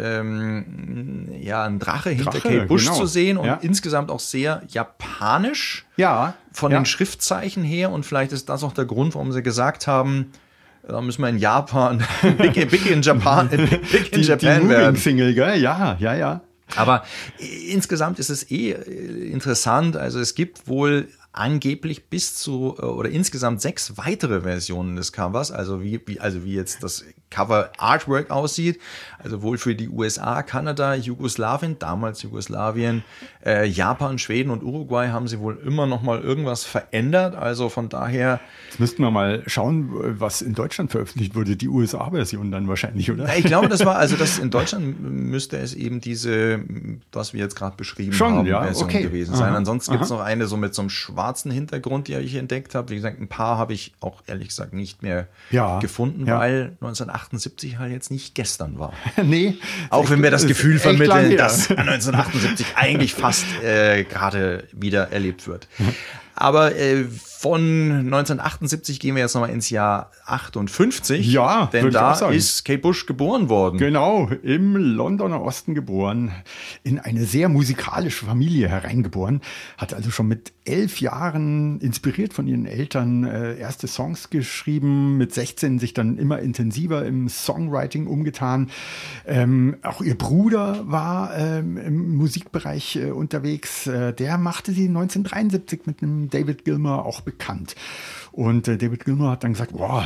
ähm, ja, ein Drache, Drache hinter Kate Bush genau. zu sehen und ja. insgesamt auch sehr japanisch. Ja. Von ja. den Schriftzeichen her. Und vielleicht ist das auch der Grund, warum sie gesagt haben, da müssen wir in Japan, big, big in Japan, big, big in die, Japan die werden. Single, gell? Ja, ja, ja. Aber insgesamt ist es eh interessant. Also es gibt wohl angeblich bis zu oder insgesamt sechs weitere Versionen des Covers, also wie, wie, also wie jetzt das Cover Artwork aussieht, also wohl für die U S A, Kanada, Jugoslawien, damals Jugoslawien, äh, Japan, Schweden und Uruguay haben sie wohl immer noch mal irgendwas verändert, also von daher... Jetzt müssten wir mal schauen, was in Deutschland veröffentlicht wurde, die U S A-Version dann wahrscheinlich, oder? Ja, ich glaube, das war, also das in Deutschland müsste es eben diese, was wir jetzt gerade beschrieben Schon, haben, ja? Version Okay. gewesen sein. Aha. Ansonsten gibt es noch eine so mit so einem schwarzen Hintergrund, die ich entdeckt habe. Wie gesagt, ein paar habe ich auch ehrlich gesagt nicht mehr ja. gefunden, ja. weil neunzehnhundertachtundsiebzig halt jetzt nicht gestern war. Nee. Auch wenn wir das Gefühl vermitteln, dass neunzehnhundertachtundsiebzig eigentlich fast äh, gerade wieder erlebt wird. Aber äh, von neunzehnhundertachtundsiebzig gehen wir jetzt nochmal ins Jahr achtundfünfzig. Ja, denn da ist Kate Bush geboren worden. Genau, im Londoner Osten geboren, in eine sehr musikalische Familie hereingeboren, hat also schon mit elf Jahren, inspiriert von ihren Eltern, äh, erste Songs geschrieben, mit sechzehn sich dann immer intensiver im Songwriting umgetan. Ähm, auch ihr Bruder war ähm, im Musikbereich äh, unterwegs. Äh, der machte sie neunzehnhundertdreiundsiebzig mit einem David Gilmour auch bekannt. Und äh, David Gilmour hat dann gesagt, boah,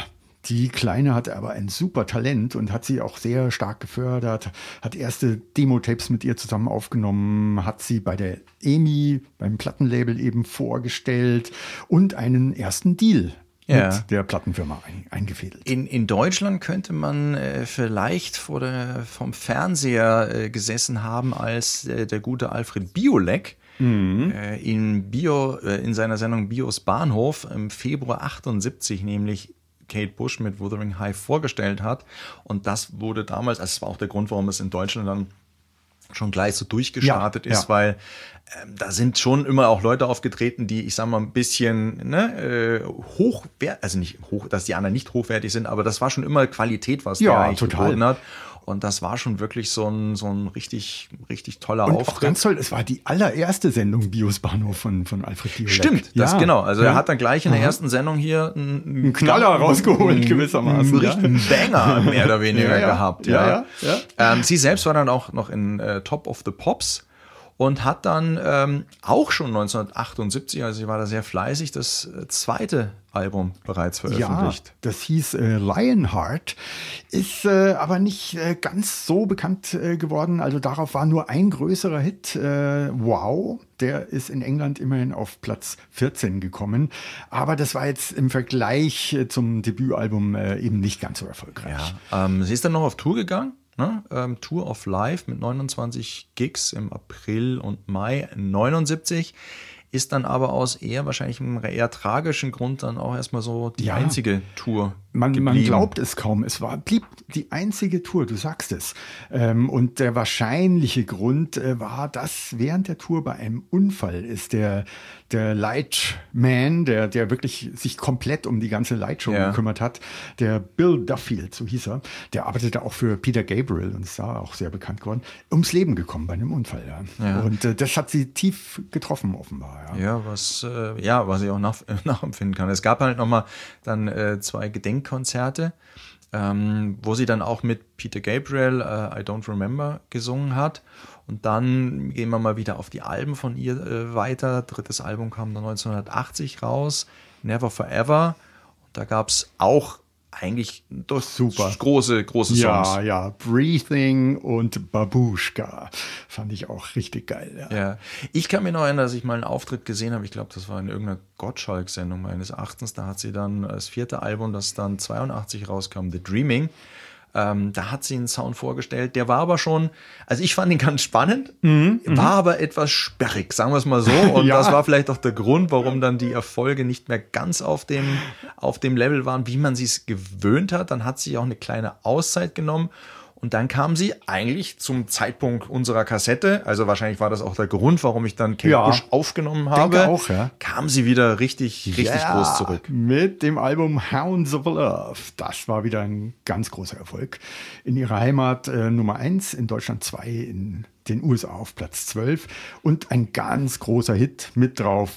Die Kleine hat aber ein super Talent und hat sie auch sehr stark gefördert, hat erste Demo-Tapes mit ihr zusammen aufgenommen, hat sie bei der E M I, beim Plattenlabel eben vorgestellt und einen ersten Deal Ja. mit der Plattenfirma ein, eingefädelt. In, in Deutschland könnte man äh, vielleicht vor der, vom Fernseher äh, gesessen haben, als äh, der gute Alfred Biolek äh, in, Bio, äh, in seiner Sendung Bios Bahnhof im Februar achtundsiebzig nämlich Kate Bush mit Wuthering Heights vorgestellt hat. Und das wurde damals, also das war auch der Grund, warum es in Deutschland dann schon gleich so durchgestartet Ja, ist, ja. weil ähm, da sind schon immer auch Leute aufgetreten, die, ich sag mal, ein bisschen ne, äh, hochwertig, also nicht hoch, dass die anderen nicht hochwertig sind, aber das war schon immer Qualität, was Ja, der eigentlich total. geboten hat. Und das war schon wirklich so ein, so ein richtig, richtig toller Und auch Auftritt. ganz toll, es war die allererste Sendung Bios Bahnhof von, von Alfred Biolek. Stimmt, das Ja. genau. Also Ja. er hat dann gleich in der Aha. ersten Sendung hier einen, Einen Knaller rausgeholt, gewissermaßen. Einen richtigen Banger mehr oder weniger Ja, ja. gehabt. Ja, Ja, ja, ja. Ähm, sie selbst war dann auch noch in äh, Top of the Pops und hat dann ähm, auch schon neunzehnhundertachtundsiebzig, also sie war da sehr fleißig, das äh, zweite Album bereits Ja, veröffentlicht. das hieß äh, Lionheart, ist äh, aber nicht äh, ganz so bekannt äh, geworden. Also darauf war nur ein größerer Hit, äh, Wow, der ist in England immerhin auf Platz vierzehn gekommen. Aber das war jetzt im Vergleich äh, zum Debütalbum äh, eben nicht ganz so erfolgreich. Ja, ähm, sie ist dann noch auf Tour gegangen. Ne? Ähm, Tour of Life mit neunundzwanzig Gigs im April und Mai neunundsiebzig. Ist dann aber aus eher wahrscheinlich einem eher tragischen Grund dann auch erstmal so die Ja. einzige Tour Man, man geblieben. glaubt es kaum. Es war, blieb die einzige Tour, du sagst es. Ähm, und der wahrscheinliche Grund äh, war, dass während der Tour bei einem Unfall ist der, der Lightman, der, der wirklich sich komplett um die ganze Lightshow Ja. gekümmert hat, der Bill Duffield, so hieß er, der arbeitete auch für Peter Gabriel und ist da auch sehr bekannt geworden, ums Leben gekommen bei einem Unfall. Ja. Ja. Und äh, das hat sie tief getroffen, offenbar. Ja. Ja, was, äh, ja, was ich auch nach, nachempfinden kann. Es gab halt nochmal dann äh, zwei Gedenkkonzerte, ähm, wo sie dann auch mit Peter Gabriel äh, I Don't Remember gesungen hat. Und dann gehen wir mal wieder auf die Alben von ihr äh, weiter. Drittes Album kam dann neunzehnhundertachtzig raus, Never Forever. Und da gab es auch eigentlich doch Super. große, große Songs. Ja, ja, Breathing und Babushka fand ich auch richtig geil. Ja. Ja, ich kann mir noch erinnern, dass ich mal einen Auftritt gesehen habe. Ich glaube, das war in irgendeiner Gottschalk-Sendung meines Erachtens. Da hat sie dann das vierte Album, das dann zweiundachtzig rauskam, The Dreaming. Ähm, da hat sie einen Sound vorgestellt. Der war aber schon, also ich fand ihn ganz spannend, war aber etwas sperrig, sagen wir es mal so. Und Ja. das war vielleicht auch der Grund, warum dann die Erfolge nicht mehr ganz auf dem, auf dem Level waren, wie man sie es gewöhnt hat. Dann hat sie auch eine kleine Auszeit genommen. Und dann kam sie eigentlich zum Zeitpunkt unserer Kassette, also wahrscheinlich war das auch der Grund, warum ich dann Kate Ja. Bush aufgenommen habe, Denke auch, ja. kam sie wieder richtig, richtig Ja, groß zurück. Mit dem Album Hounds of Love. Das war wieder ein ganz großer Erfolg. In ihrer Heimat äh, Nummer eins, in Deutschland zwei, in den U S A auf Platz zwölf. Und ein ganz großer Hit mit drauf.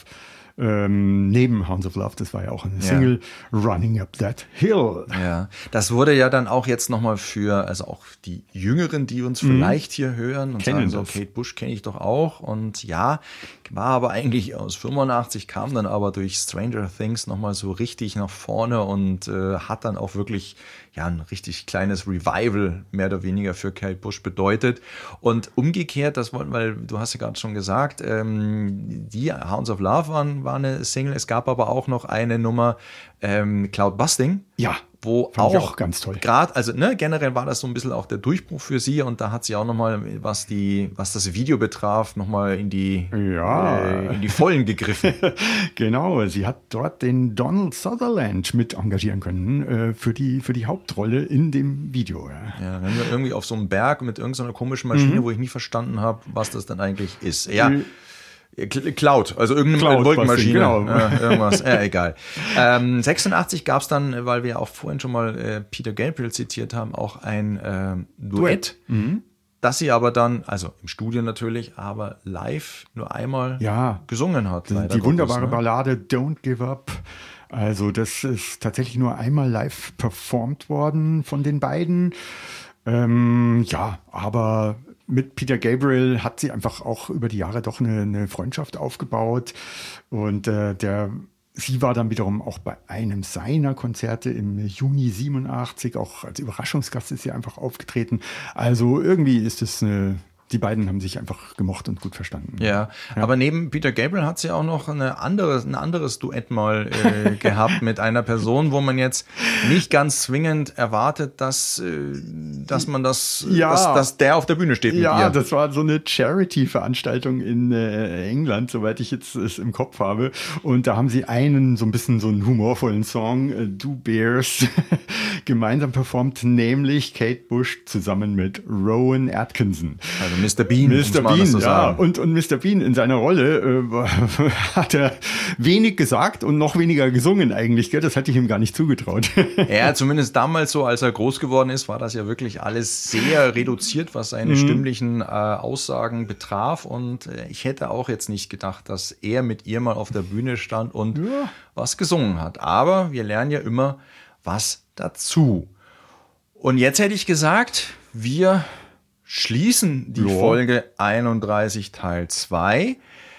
Ähm, neben Hounds of Love, das war ja auch eine Single, Running Up That Hill. Ja, das wurde ja dann auch jetzt nochmal für, also auch die Jüngeren, die uns vielleicht hier hören und Kennen sagen so, das. Kate Bush kenne ich doch auch. Und ja, war aber eigentlich aus fünfundachtzig, kam dann aber durch Stranger Things nochmal so richtig nach vorne und äh, hat dann auch wirklich ja ein richtig kleines Revival mehr oder weniger für Kate Bush bedeutet. Und umgekehrt, das wollten, weil du hast ja gerade schon gesagt, ähm, die Hounds of Love waren, war eine Single. Es gab aber auch noch eine Nummer, ähm, Cloud Busting. Ja, Wo fand ich auch, auch ganz toll. Gerade, also ne, generell war das so ein bisschen auch der Durchbruch für sie und da hat sie auch nochmal, was die, was das Video betraf, nochmal in die, Ja. äh, in die Vollen gegriffen. Genau, sie hat dort den Donald Sutherland mit engagieren können äh, für, die, für die Hauptrolle in dem Video. Ja. Ja, wenn wir irgendwie auf so einem Berg mit irgendeiner komischen Maschine, Mhm. wo ich nie verstanden habe, was das dann eigentlich ist. Ja. Mhm. Cl- Cloud, also irgendeine Cloud Wolkenmaschine, Busting, genau. ja, irgendwas, ja, egal. Ähm, sechsundachtzig gab es dann, weil wir auch vorhin schon mal äh, Peter Gabriel zitiert haben, auch ein ähm, Duett, Mhm. das sie aber dann, also im Studio natürlich, aber live nur einmal Ja. gesungen hat. leider Die Gottes, wunderbare ne? Ballade Don't Give Up. Also das ist tatsächlich nur einmal live performt worden von den beiden. Ähm, ja, aber mit Peter Gabriel hat sie einfach auch über die Jahre doch eine, eine Freundschaft aufgebaut. Und äh, der Sie war dann wiederum auch bei einem seiner Konzerte im Juni siebenundachtzig, auch als Überraschungsgast ist sie einfach aufgetreten. Also irgendwie ist es eine... Die beiden haben sich einfach gemocht und gut verstanden. Ja, ja. Aber neben Peter Gabriel hat sie auch noch eine andere, ein anderes Duett mal äh, gehabt mit einer Person, wo man jetzt nicht ganz zwingend erwartet, dass, äh, dass man das, ja. dass, dass der auf der Bühne steht mit ja, ihr. Ja, das war so eine Charity-Veranstaltung in äh, England, soweit ich jetzt es im Kopf habe. Und da haben sie einen, so ein bisschen so einen humorvollen Song, äh, Do Bears, gemeinsam performt, nämlich Kate Bush zusammen mit Rowan Atkinson. Also Mister Bean, Mister muss man Bean, so ja. sagen. Und, und Mister Bean in seiner Rolle äh, hat er wenig gesagt und noch weniger gesungen eigentlich. Gell? Das hatte ich ihm gar nicht zugetraut. Ja, zumindest damals so, als er groß geworden ist, war das ja wirklich alles sehr reduziert, was seine mhm. stimmlichen äh, Aussagen betraf. Und äh, ich hätte auch jetzt nicht gedacht, dass er mit ihr mal auf der Bühne stand und ja. was gesungen hat. Aber wir lernen ja immer was dazu. Und jetzt hätte ich gesagt, wir schließen die jo. Folge einunddreißig Teil zwei,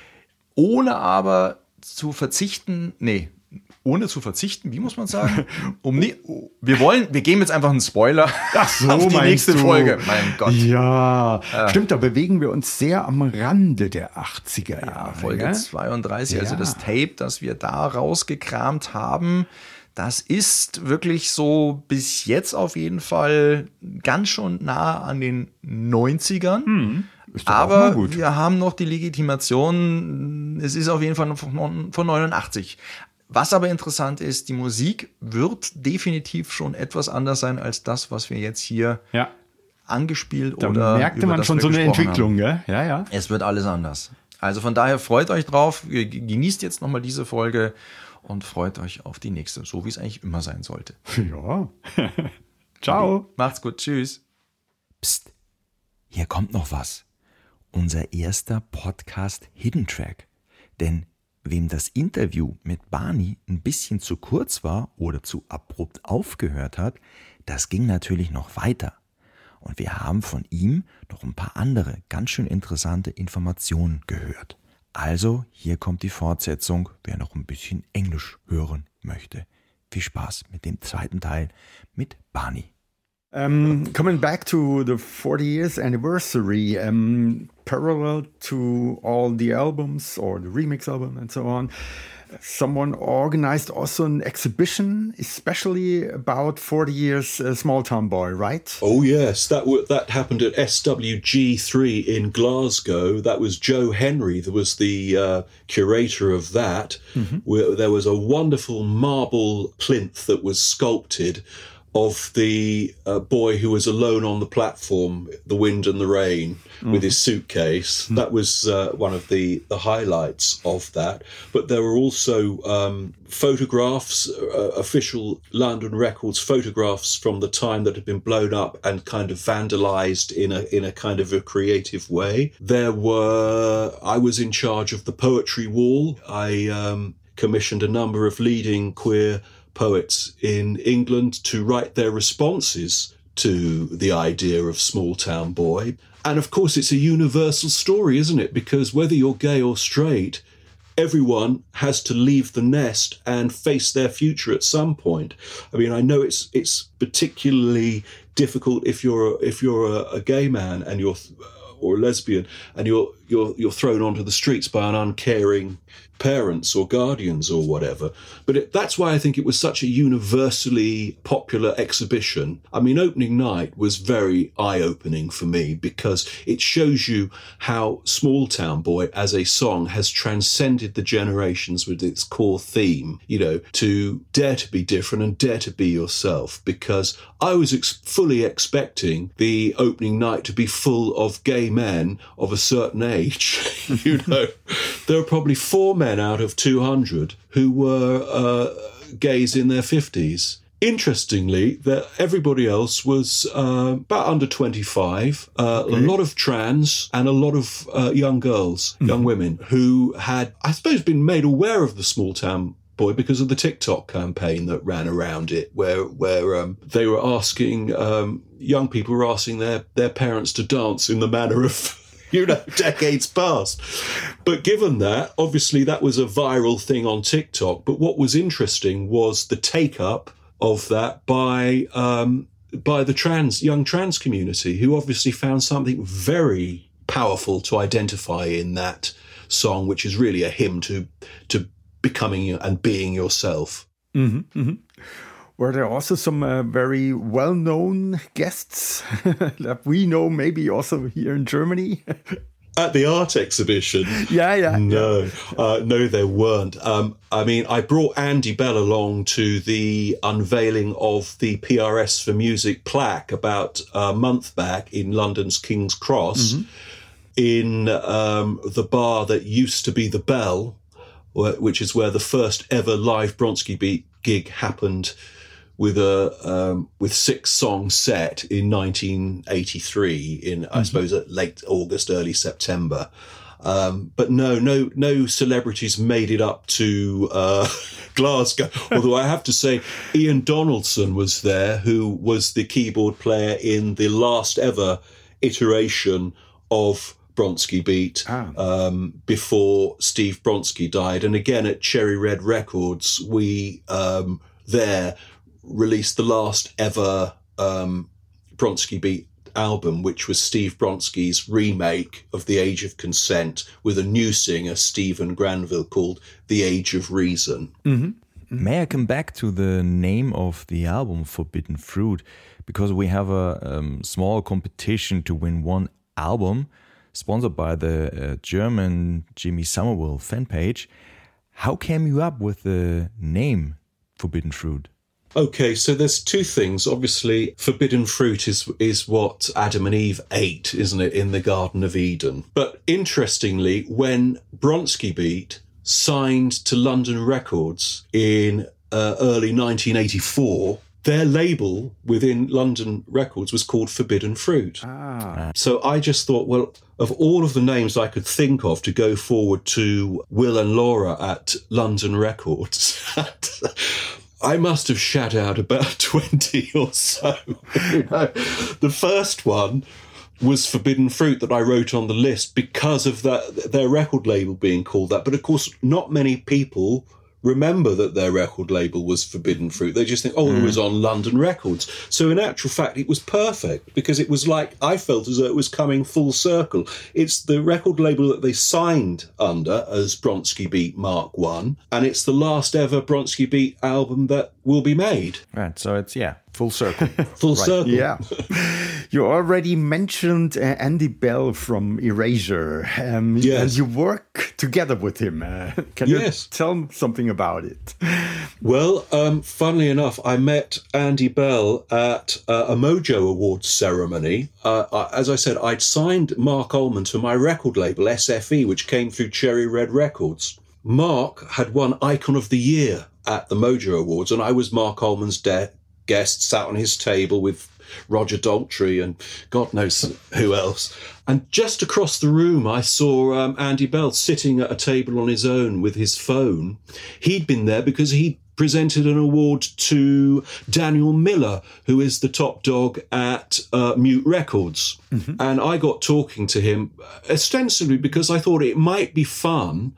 ohne aber zu verzichten, nee, ohne zu verzichten, wie muss man sagen? Um nie, wir wollen, wir geben jetzt einfach einen Spoiler Ach so, auf die nächste du? Folge. Mein Gott. Ja, äh. stimmt, da bewegen wir uns sehr am Rande der achtziger Jahre. Ja, Folge ja? zweiunddreißig, ja. also das Tape, das wir da rausgekramt haben, das ist wirklich so bis jetzt auf jeden Fall ganz schon nah an den neunzigern. Hm, aber wir haben noch die Legitimation, es ist auf jeden Fall von, von neunundachtzig. Was aber interessant ist, die Musik wird definitiv schon etwas anders sein als das, was wir jetzt hier ja. angespielt da oder merkte man schon so eine Entwicklung, gell? Ja, ja. Es wird alles anders. Also von daher freut euch drauf, genießt jetzt nochmal diese Folge und freut euch auf die nächste, so wie es eigentlich immer sein sollte. Ja. Ciao. Okay. Macht's gut. Tschüss. Psst. Hier kommt noch was. Unser erster Podcast Hidden Track. Denn wem das Interview mit Barney ein bisschen zu kurz war oder zu abrupt aufgehört hat, das ging natürlich noch weiter. Und wir haben von ihm noch ein paar andere ganz schön interessante Informationen gehört. Also, hier kommt die Fortsetzung, wer noch ein bisschen Englisch hören möchte. Viel Spaß mit dem zweiten Teil mit Barney. Um, coming back to the forty years anniversary, um, parallel to all the albums or the remix album and so on, someone organized also an exhibition, especially about forty years uh, Small Town Boy, right? Oh yes, that w- that happened at S W G three in Glasgow. That was Joe Henry, that was the uh, curator of that. Mm-hmm. Where there was a wonderful marble plinth that was sculpted of the uh, boy who was alone on the platform, the wind and the rain, mm-hmm. with his suitcase. Mm-hmm. That was uh, one of the, the highlights of that. But there were also um, photographs, uh, official London Records photographs from the time that had been blown up and kind of vandalized in a in a kind of a creative way. There were, I was in charge of the poetry wall. I um, commissioned a number of leading queer poets in England to write their responses to the idea of Small Town Boy. And of course, it's a universal story, isn't it? Because whether you're gay or straight, everyone has to leave the nest and face their future at some point. I mean, I know it's it's particularly difficult if you're a, if you're a, a gay man and you're or a lesbian and you're you're you're thrown onto the streets by an uncaring parents or guardians or whatever. But it, that's why I think it was such a universally popular exhibition. I mean, opening night was very eye-opening for me because it shows you how Small Town Boy as a song has transcended the generations with its core theme, you know, to dare to be different and dare to be yourself, because I was ex- fully expecting the opening night to be full of gay men of a certain age. You know, there are probably four men out of two hundred who were uh, gays in their fifties. Interestingly, that everybody else was uh, about under twenty-five, uh, okay. A lot of trans and a lot of uh, young girls, mm-hmm. young women who had, I suppose, been made aware of the Small Town Boy because of the TikTok campaign that ran around it, where where um, they were asking, um, young people were asking their, their parents to dance in the manner of you know, decades past. But given that, obviously that was a viral thing on TikTok. But what was interesting was the take-up of that by um, by the trans young trans community, who obviously found something very powerful to identify in that song, which is really a hymn to to becoming and being yourself. Mm-hmm, mm-hmm. Were there also some uh, very well-known guests that we know, maybe also here in Germany? At the art exhibition? Yeah, yeah. No, yeah. Uh, no, there weren't. Um, I mean, I brought Andy Bell along to the unveiling of the P R S for Music plaque about a month back in London's King's Cross, mm-hmm. in um, the bar that used to be the Bell, which is where the first ever live Bronski Beat gig happened, with a um, with six songs set in nineteen eighty-three, in mm-hmm. I suppose at late August, early September. Um, but no, no, no celebrities made it up to uh, Glasgow. Although I have to say, Ian Donaldson was there, who was the keyboard player in the last ever iteration of Bronski Beat, ah. um, before Steve Bronski died. And again, at Cherry Red Records, we um, there released the last ever um, Bronski Beat album, which was Steve Bronski's remake of The Age of Consent with a new singer, Stephen Granville, called The Age of Reason. Mm-hmm. Mm-hmm. May I come back to the name of the album, Forbidden Fruit? Because we have a um, small competition to win one album sponsored by the uh, German Jimmy Somerville fan page. How came you up with the name Forbidden Fruit? Okay, so there's two things. Obviously, forbidden fruit is is what Adam and Eve ate, isn't it, in the Garden of Eden? But interestingly, when Bronski Beat signed to London Records in uh, early nineteen eighty-four, their label within London Records was called Forbidden Fruit. Ah. So I just thought, well, of all of the names I could think of to go forward to Will and Laura at London Records, I must have shat out about twenty or so. You know, the first one was Forbidden Fruit that I wrote on the list because of that, their record label being called that. But of course, not many people remember that their record label was Forbidden Fruit. They just think, oh, mm. it was on London Records. So in actual fact, it was perfect because it was like, I felt as though it was coming full circle. It's the record label that they signed under as Bronski Beat Mark One, and it's the last ever Bronski Beat album that will be made. Right, so it's, yeah, full circle. Full right. circle. Yeah. You already mentioned uh, Andy Bell from Erasure. Um, yes. And you work together with him. Uh, can yes. you tell something about it? Well, um, funnily enough, I met Andy Bell at uh, a Mojo Awards ceremony. Uh, I, as I said, I'd signed Mark Ullman to my record label, S F E, which came through Cherry Red Records. Mark had won Icon of the Year at the Mojo Awards, and I was Mark Ullman's de- guest, sat on his table with Roger Daltrey and God knows who else. And just across the room, I saw um, Andy Bell sitting at a table on his own with his phone. He'd been there because he presented an award to Daniel Miller, who is the top dog at uh, Mute Records. Mm-hmm. And I got talking to him ostensibly because I thought it might be fun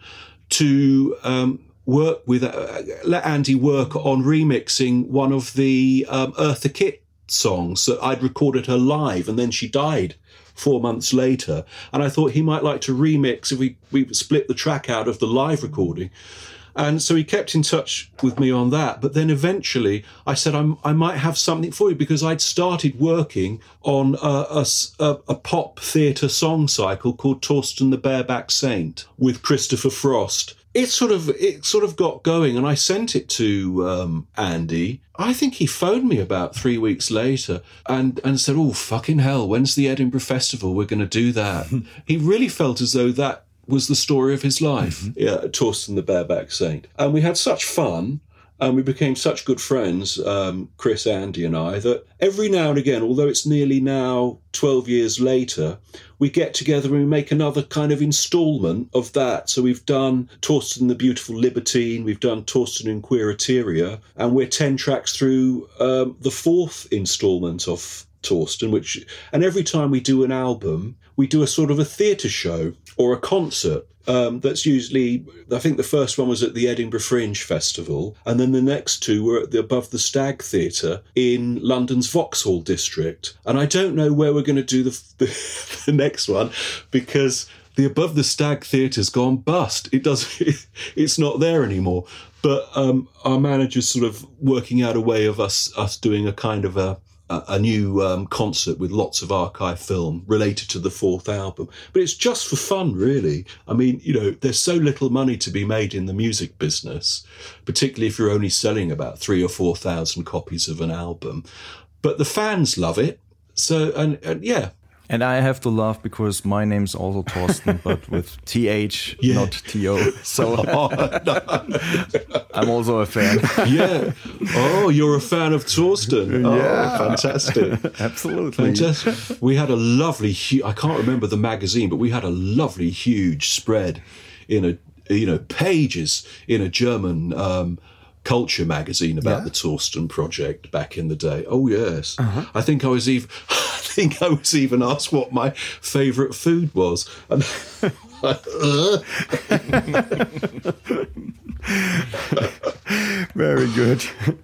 to um, work with, uh, let Andy work on remixing one of the um, Eartha Kitt songs that I'd recorded her live, and then she died four months later. And I thought he might like to remix if we, we split the track out of the live recording. And so he kept in touch with me on that. But then eventually I said, I'm, I might have something for you, because I'd started working on a, a, a pop theatre song cycle called Torsten the Bareback Saint with Christopher Frost. It sort of it sort of got going, and I sent it to um, Andy. I think he phoned me about three weeks later and, and said, oh, fucking hell, when's the Edinburgh Festival? We're going to do that. He really felt as though that was the story of his life, mm-hmm. yeah, Torsten the Bareback Saint. And we had such fun, and we became such good friends, um, Chris, Andy and I, that every now and again, although it's nearly now twelve years later, we get together and we make another kind of instalment of that. So we've done Torsten the Beautiful Libertine, we've done Torsten in Queerateria, and we're ten tracks through um, the fourth instalment of Torsten, which, and every time we do an album, we do a sort of a theatre show or a concert. Um, that's usually, I think the first one was at the Edinburgh Fringe Festival, and then the next two were at the Above the Stag Theatre in London's Vauxhall district. And I don't know where we're going to do the, the, the next one, because the Above the Stag Theatre's gone bust. It does, it, it's not there anymore. But um, our manager's sort of working out a way of us us doing a kind of a a new um, concert with lots of archive film related to the fourth album. But it's just for fun, really. I mean, you know, there's so little money to be made in the music business, particularly if you're only selling about three or four thousand copies of an album. But the fans love it. So, and, and yeah. And I have to laugh because my name's also Torsten, but with T H, yeah. not T O. So I'm also a fan. Yeah. Oh, you're a fan of Torsten. Oh, yeah. Fantastic. Absolutely. Fantastic. We had a lovely, hu- I can't remember the magazine, but we had a lovely, huge spread in a, you know, pages in a German um, culture magazine about yeah. the Torsten project back in the day. Oh, yes. Uh-huh. I think I was even... I think I was even asked what my favourite food was. And Very good.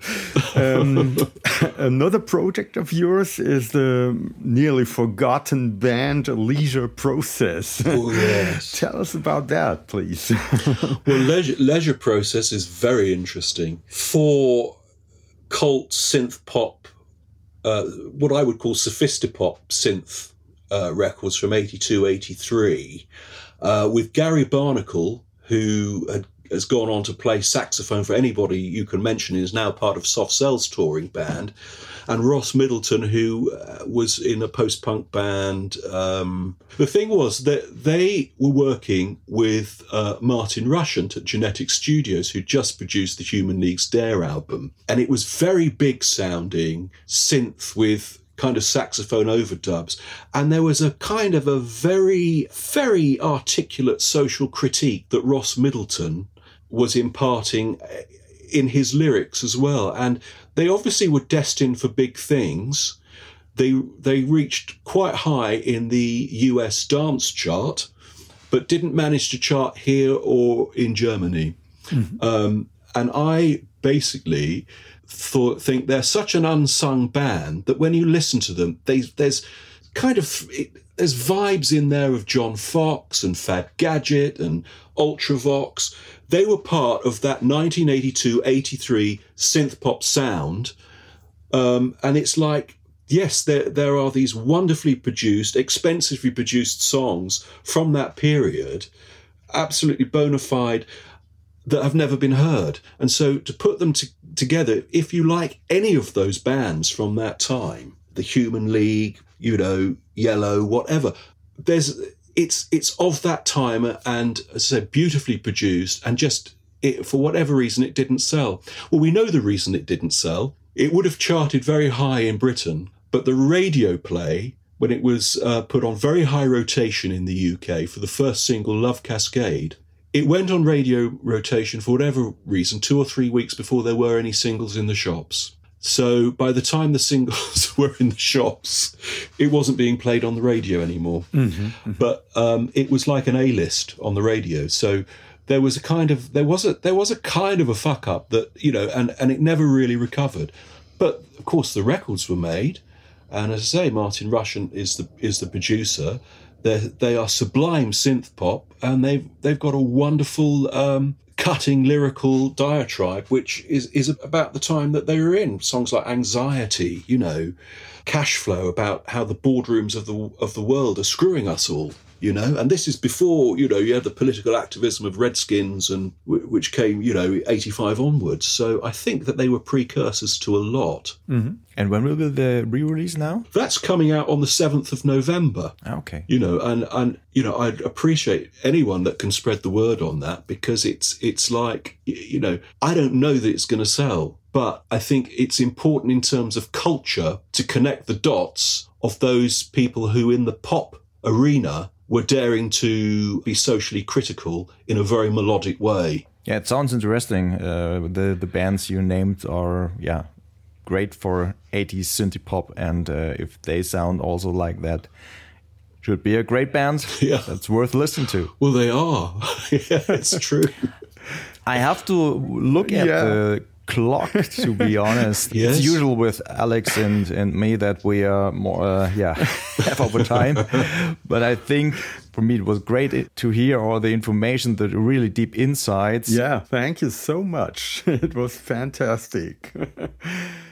Um, another project of yours is the nearly forgotten band Leisure Process. Oh, yes. Tell us about that, please. Well, Leisure, Leisure Process is very interesting. Four cult synth pop, uh, what I would call sophistopop synth uh, records from eighty-two, eighty-three, uh, with Gary Barnacle, who had, has gone on to play saxophone for anybody you can mention, is now part of Soft Cell's touring band, and Ross Middleton, who uh, was in a post-punk band. Um, the thing was that they were working with uh, Martin Rushent at Genetic Studios, who just produced the Human League's Dare album. And it was very big sounding synth with kind of saxophone overdubs. And there was a kind of a very, very articulate social critique that Ross Middleton was imparting in his lyrics as well. And they obviously were destined for big things. They they reached quite high in the U S dance chart, but didn't manage to chart here or in Germany. Mm-hmm. Um, and I basically thought think they're such an unsung band that when you listen to them, they, there's kind of it, there's vibes in there of John Fox and Fad Gadget and Ultravox. They were part of that nineteen eighty-two eighty-three synth pop sound. Um, and it's like, yes, there, there are these wonderfully produced, expensively produced songs from that period, absolutely bona fide, that have never been heard. And so to put them to, together, if you like any of those bands from that time, the Human League, you know, Yellow, whatever, there's it's it's of that time, and as I said, beautifully produced, and just it, for whatever reason it didn't sell. Well, we know the reason it didn't sell. It would have charted very high in Britain, but the radio play, when it was uh, put on very high rotation in the U K for the first single, Love Cascade, it went on radio rotation for whatever reason two or three weeks before there were any singles in the shops. So by the time the singles were in the shops, it wasn't being played on the radio anymore. Mm-hmm, mm-hmm. But um, it was like an A-list on the radio. So there was a kind of there was a there was a kind of a fuck up that, you know, and, and it never really recovered. But of course the records were made, and as I say, Martin Rushent is the is the producer. They they are sublime synth pop, and they've they've got a wonderful um, cutting lyrical diatribe, which is is about the time that they were in. Songs like Anxiety, you know, Cash Flow, about how the boardrooms of the of the world are screwing us all, you know. And this is before, you know, you had the political activism of Redskins, and which came, you know, eighty-five onwards. So I think that they were precursors to a lot. Mm-hmm. And when will be the re-release now? That's coming out on the seventh of November. Okay. You know, and, and you know, I'd appreciate anyone that can spread the word on that, because it's it's like, you know, I don't know that it's going to sell, but I think it's important in terms of culture to connect the dots of those people who in the pop arena were daring to be socially critical in a very melodic way. Yeah, it sounds interesting. Uh, the the bands you named are, yeah, great for eighties synth pop, and uh, if they sound also like that, should be a great band. Yeah. That's worth listening to. Well, they are. Yeah, it's true. I have to look at Yeah. the clock, to be honest. Yes. It's usual with Alex and, and me that we are more, uh, yeah, half of the time. But I think for me it was great to hear all the information, the really deep insights. Yeah, thank you so much. It was fantastic.